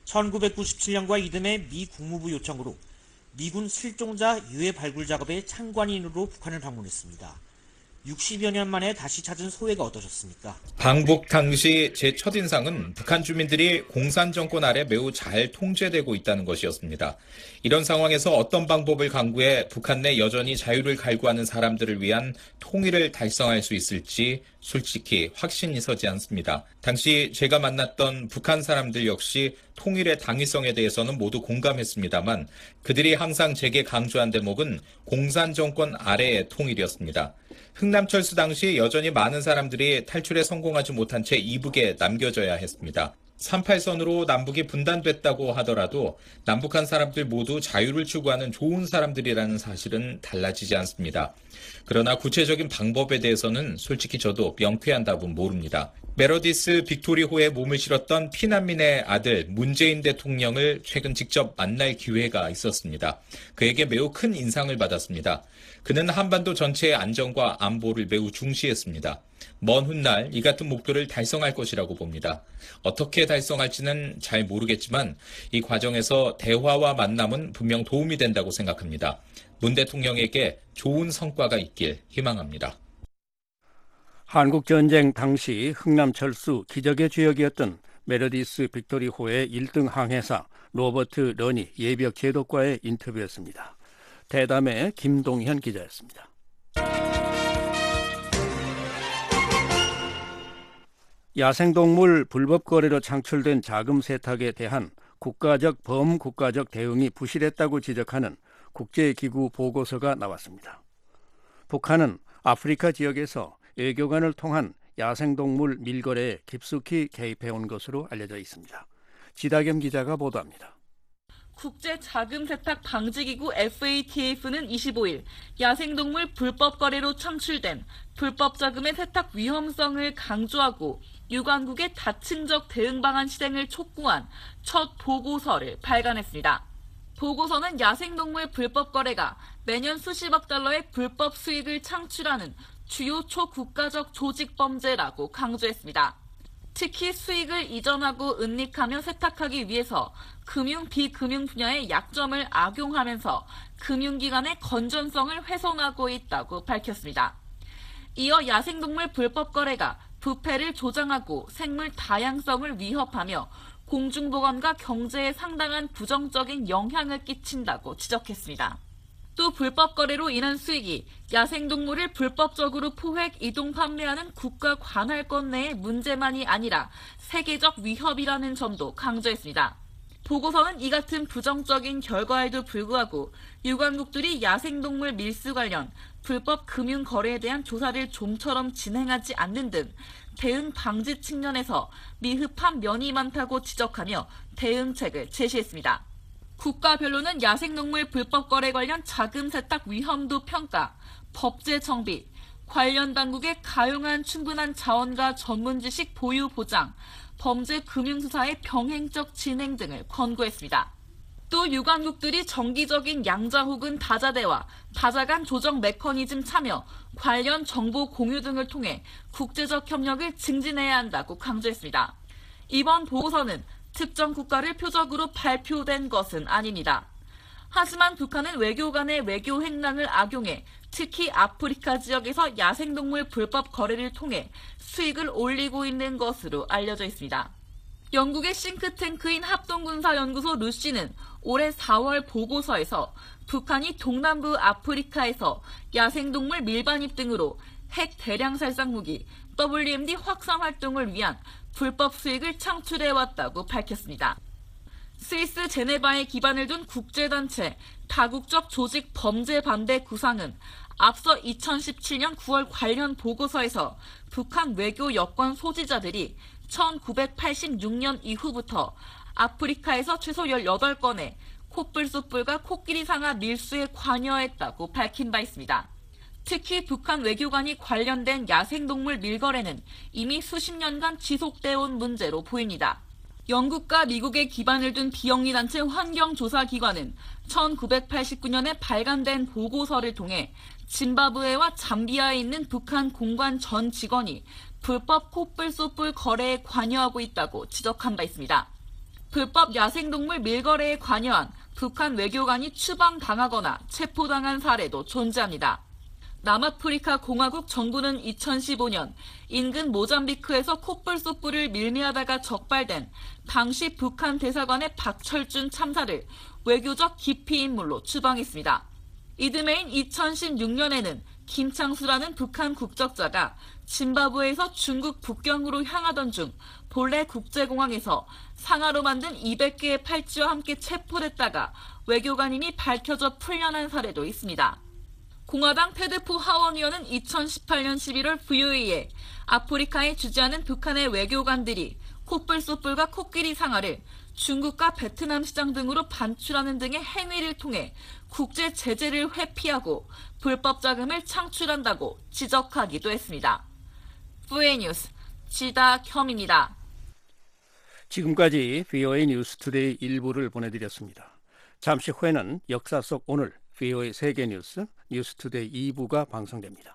1997년과 이듬해 미 국무부 요청으로 미군 실종자 유해 발굴 작업의 참관인으로 북한을 방문했습니다. 60여 년 만에 다시 찾은 소회가 어떠셨습니까? 방북 당시 제 첫인상은 북한 주민들이 공산 정권 아래 매우 잘 통제되고 있다는 것이었습니다. 이런 상황에서 어떤 방법을 강구해 북한 내 여전히 자유를 갈구하는 사람들을 위한 통일을 달성할 수 있을지 솔직히 확신이 서지 않습니다. 당시 제가 만났던 북한 사람들 역시 통일의 당위성에 대해서는 모두 공감했습니다만 그들이 항상 제게 강조한 대목은 공산 정권 아래의 통일이었습니다. 흥남철수 당시 여전히 많은 사람들이 탈출에 성공하지 못한 채 이북에 남겨져야 했습니다. 38선으로 남북이 분단됐다고 하더라도 남북한 사람들 모두 자유를 추구하는 좋은 사람들이라는 사실은 달라지지 않습니다. 그러나 구체적인 방법에 대해서는 솔직히 저도 명쾌한 답은 모릅니다. 메러디스 빅토리호에 몸을 실었던 피난민의 아들 문재인 대통령을 최근 직접 만날 기회가 있었습니다. 그에게 매우 큰 인상을 받았습니다. 그는 한반도 전체의 안정과 안보를 매우 중시했습니다. 먼 훗날 이 같은 목표를 달성할 것이라고 봅니다. 어떻게 달성할지는 잘 모르겠지만 이 과정에서 대화와 만남은 분명 도움이 된다고 생각합니다. 문 대통령에게 좋은 성과가 있길 희망합니다. 한국전쟁 당시 흥남철수 기적의 주역이었던 메르디스 빅토리호의 1등 항해사 로버트 러니 예비역 제독과의 인터뷰였습니다. 대담의 김동현 기자였습니다. 야생동물 불법 거래로 창출된 자금 세탁에 대한 국가적 범국가적 대응이 부실했다고 지적하는 국제기구 보고서가 나왔습니다. 북한은 아프리카 지역에서 외교관을 통한 야생동물 밀거래에 깊숙이 개입해온 것으로 알려져 있습니다. 지다겸 기자가 보도합니다. 국제자금세탁 방지기구 FATF는 25일 야생동물 불법 거래로 창출된 불법 자금의 세탁 위험성을 강조하고 유관국의 다층적 대응 방안 실행을 촉구한 첫 보고서를 발간했습니다. 보고서는 야생동물 불법 거래가 매년 수십억 달러의 불법 수익을 창출하는 주요 초국가적 조직 범죄라고 강조했습니다. 특히 수익을 이전하고 은닉하며 세탁하기 위해서 금융, 비금융 분야의 약점을 악용하면서 금융기관의 건전성을 훼손하고 있다고 밝혔습니다. 이어 야생동물 불법 거래가 부패를 조장하고 생물 다양성을 위협하며 공중보건과 경제에 상당한 부정적인 영향을 끼친다고 지적했습니다. 또 불법 거래로 인한 수익이 야생동물을 불법적으로 포획, 이동, 판매하는 국가 관할권 내의 문제만이 아니라 세계적 위협이라는 점도 강조했습니다. 보고서는 이 같은 부정적인 결과에도 불구하고 유관국들이 야생동물 밀수 관련 불법 금융 거래에 대한 조사를 좀처럼 진행하지 않는 등 대응 방지 측면에서 미흡한 면이 많다고 지적하며 대응책을 제시했습니다. 국가별로는 야생동물 불법 거래 관련 자금 세탁 위험도 평가, 법제 정비, 관련 당국의 가용한 충분한 자원과 전문 지식 보유 보장, 범죄 금융 수사의 병행적 진행 등을 권고했습니다. 또 유관국들이 정기적인 양자 혹은 다자 대화, 다자 간 조정 메커니즘 참여, 관련 정보 공유 등을 통해 국제적 협력을 증진해야 한다고 강조했습니다. 이번 보고서는 특정 국가를 표적으로 발표된 것은 아닙니다. 하지만 북한은 외교 간의 외교 행랑을 악용해 특히 아프리카 지역에서 야생동물 불법 거래를 통해 수익을 올리고 있는 것으로 알려져 있습니다. 영국의 싱크탱크인 합동군사연구소 루시는 올해 4월 보고서에서 북한이 동남부 아프리카에서 야생동물 밀반입 등으로 핵 대량 살상 무기, WMD 확산 활동을 위한 불법 수익을 창출해왔다고 밝혔습니다. 스위스 제네바에 기반을 둔 국제단체 다국적 조직 범죄 반대 구상은 앞서 2017년 9월 관련 보고서에서 북한 외교 여권 소지자들이 1986년 이후부터 아프리카에서 최소 18건의 콧불,숯불과 코끼리 상아 밀수에 관여했다고 밝힌 바 있습니다. 특히 북한 외교관이 관련된 야생동물 밀거래는 이미 수십 년간 지속되어 온 문제로 보입니다. 영국과 미국에 기반을 둔 비영리 단체 환경조사기관은 1989년에 발간된 보고서를 통해 짐바브웨와 잠비아에 있는 북한 공관 전 직원이 불법 콧불, 숯불 거래에 관여하고 있다고 지적한 바 있습니다. 불법 야생동물 밀거래에 관여한 북한 외교관이 추방당하거나 체포당한 사례도 존재합니다. 남아프리카 공화국 정부는 2015년 인근 모잠비크에서 콧불, 숯불을 밀매하다가 적발된 당시 북한 대사관의 박철준 참사를 외교적 기피 인물로 추방했습니다. 이듬해인 2016년에는 김창수라는 북한 국적자가 짐바브웨에서 중국 북경으로 향하던 중 본래 국제공항에서 상하로 만든 200개의 팔찌와 함께 체포됐다가 외교관임이 밝혀져 풀려난 사례도 있습니다. 공화당 테드포 하원 의원은 2018년 11월 VOA에 아프리카에 주재하는 북한의 외교관들이 콧불 쏘불과 코끼리 상아를 중국과 베트남 시장 등으로 반출하는 등의 행위를 통해 국제 제재를 회피하고 불법 자금을 창출한다고 지적하기도 했습니다. VOA 뉴스 지다겸입니다. 지금까지 VOA 뉴스투데이 1부를 보내드렸습니다. 잠시 후에는 역사 속 오늘 VOA 세계뉴스 뉴스투데이 2부가 방송됩니다.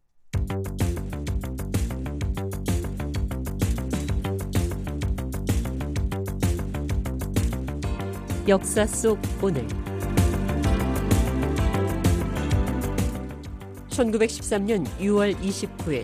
역사 속 오늘 1913년 6월 29일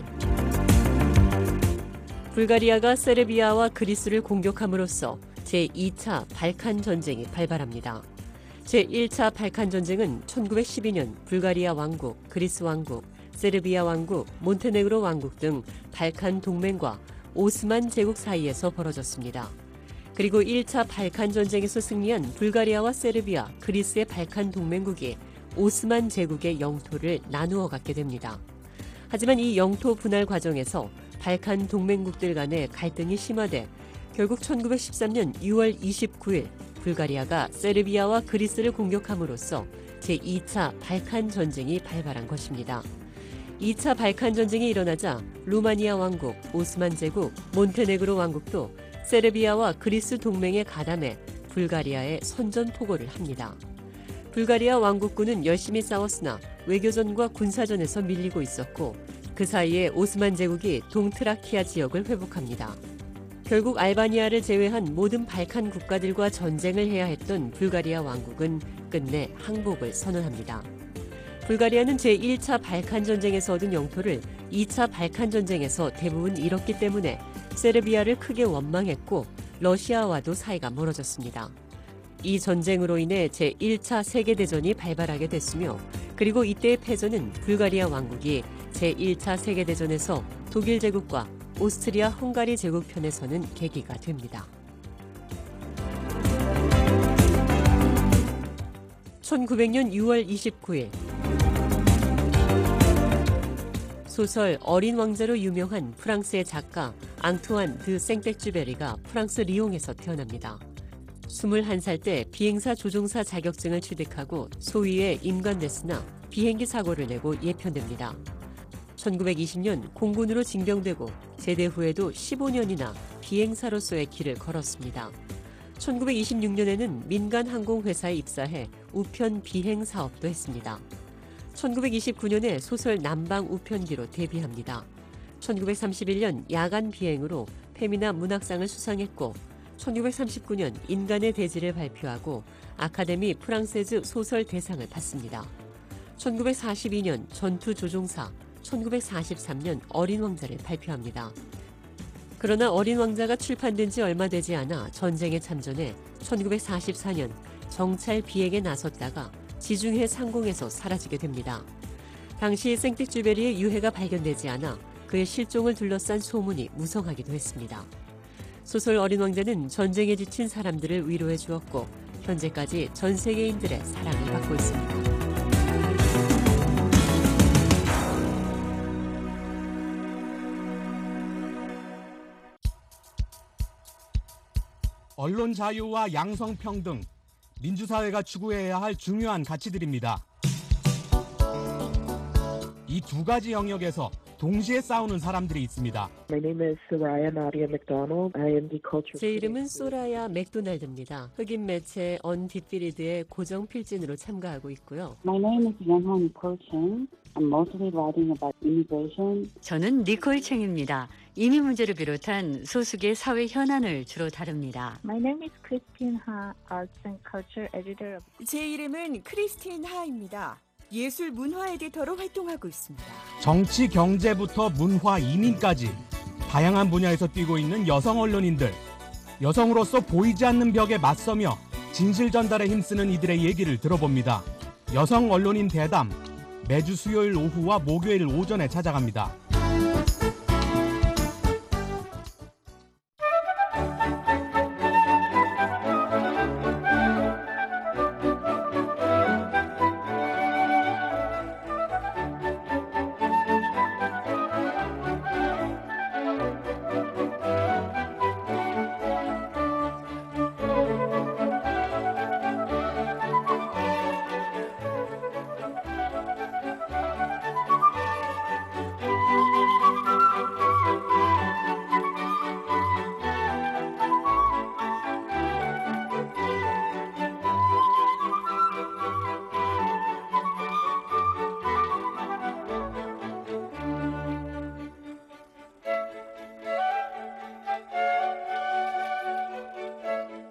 불가리아가 세르비아와 그리스를 공격함으로써 제2차 발칸 전쟁이 발발합니다. 제1차 발칸 전쟁은 1912년 불가리아 왕국, 그리스 왕국, 세르비아 왕국, 몬테네그로 왕국 등 발칸 동맹과 오스만 제국 사이에서 벌어졌습니다. 그리고 1차 발칸 전쟁에서 승리한 불가리아와 세르비아, 그리스의 발칸 동맹국이 오스만 제국의 영토를 나누어 갖게 됩니다. 하지만 이 영토 분할 과정에서 발칸 동맹국들 간의 갈등이 심화돼 결국 1913년 6월 29일 불가리아가 세르비아와 그리스를 공격함으로써 제2차 발칸 전쟁이 발발한 것입니다. 2차 발칸 전쟁이 일어나자 루마니아 왕국, 오스만 제국, 몬테네그로 왕국도 세르비아와 그리스 동맹에 가담해 불가리아에 선전포고를 합니다. 불가리아 왕국군은 열심히 싸웠으나 외교전과 군사전에서 밀리고 있었고 그 사이에 오스만 제국이 동트라키아 지역을 회복합니다. 결국 알바니아를 제외한 모든 발칸 국가들과 전쟁을 해야 했던 불가리아 왕국은 끝내 항복을 선언합니다. 불가리아는 제1차 발칸 전쟁에서 얻은 영토를 2차 발칸 전쟁에서 대부분 잃었기 때문에 세르비아를 크게 원망했고 러시아와도 사이가 멀어졌습니다. 이 전쟁으로 인해 제1차 세계대전이 발발하게 됐으며 그리고 이때의 패전은 불가리아 왕국이 제1차 세계대전에서 독일 제국과 오스트리아 헝가리 제국 편에 서는 계기가 됩니다. 1900년 6월 29일 소설 어린 왕자로 유명한 프랑스의 작가 앙투안 드 생텍쥐베리가 프랑스 리옹에서 태어납니다. 21살 때 비행사 조종사 자격증을 취득하고 소위에 임관됐으나 비행기 사고를 내고 예편됩니다. 1920년 공군으로 징병되고 제대 후에도 15년이나 비행사로서의 길을 걸었습니다. 1926년에는 민간 항공회사에 입사해 우편 비행 사업도 했습니다. 1929년에 소설 남방 우편기로 데뷔합니다. 1931년 야간 비행으로 페미나 문학상을 수상했고 1939년 인간의 대지를 발표하고 아카데미 프랑세즈 소설 대상을 받습니다. 1942년 전투 조종사, 1943년 어린 왕자를 발표합니다. 그러나 어린 왕자가 출판된 지 얼마 되지 않아 전쟁에 참전해 1944년 정찰 비행에 나섰다가 지중해 상공에서 사라지게 됩니다. 당시 생텍쥐베리의 유해가 발견되지 않아 그의 실종을 둘러싼 소문이 무성하기도 했습니다. 소설 어린 왕자는 전쟁에 지친 사람들을 위로해 주었고 현재까지 전 세계인들의 사랑을 받고 있습니다. 언론 자유와 양성평등, 민주사회가 추구해야 할 중요한 가치들입니다. 이 두 가지 영역에서 동시에 싸우는 사람들이 있습니다. 제 이름은 소라야 맥도날드입니다. 흑인 매체 언디피리드의 고정 필진으로 참가하고 있고요. 저는 니콜 챙입니다. 이민 문제를 비롯한 소수의 사회 현안을 주로 다룹니다. 제 이름은 크리스틴 하입니다. 예술 문화 에디터로 활동하고 있습니다. 정치, 경제부터 문화, 이민까지 다양한 분야에서 뛰고 있는 여성 언론인들, 여성으로서 보이지 않는 벽에 맞서며 진실 전달에 힘쓰는 이들의 얘기를 들어봅니다. 여성 언론인 대담, 매주 수요일 오후와 목요일 오전에 찾아갑니다.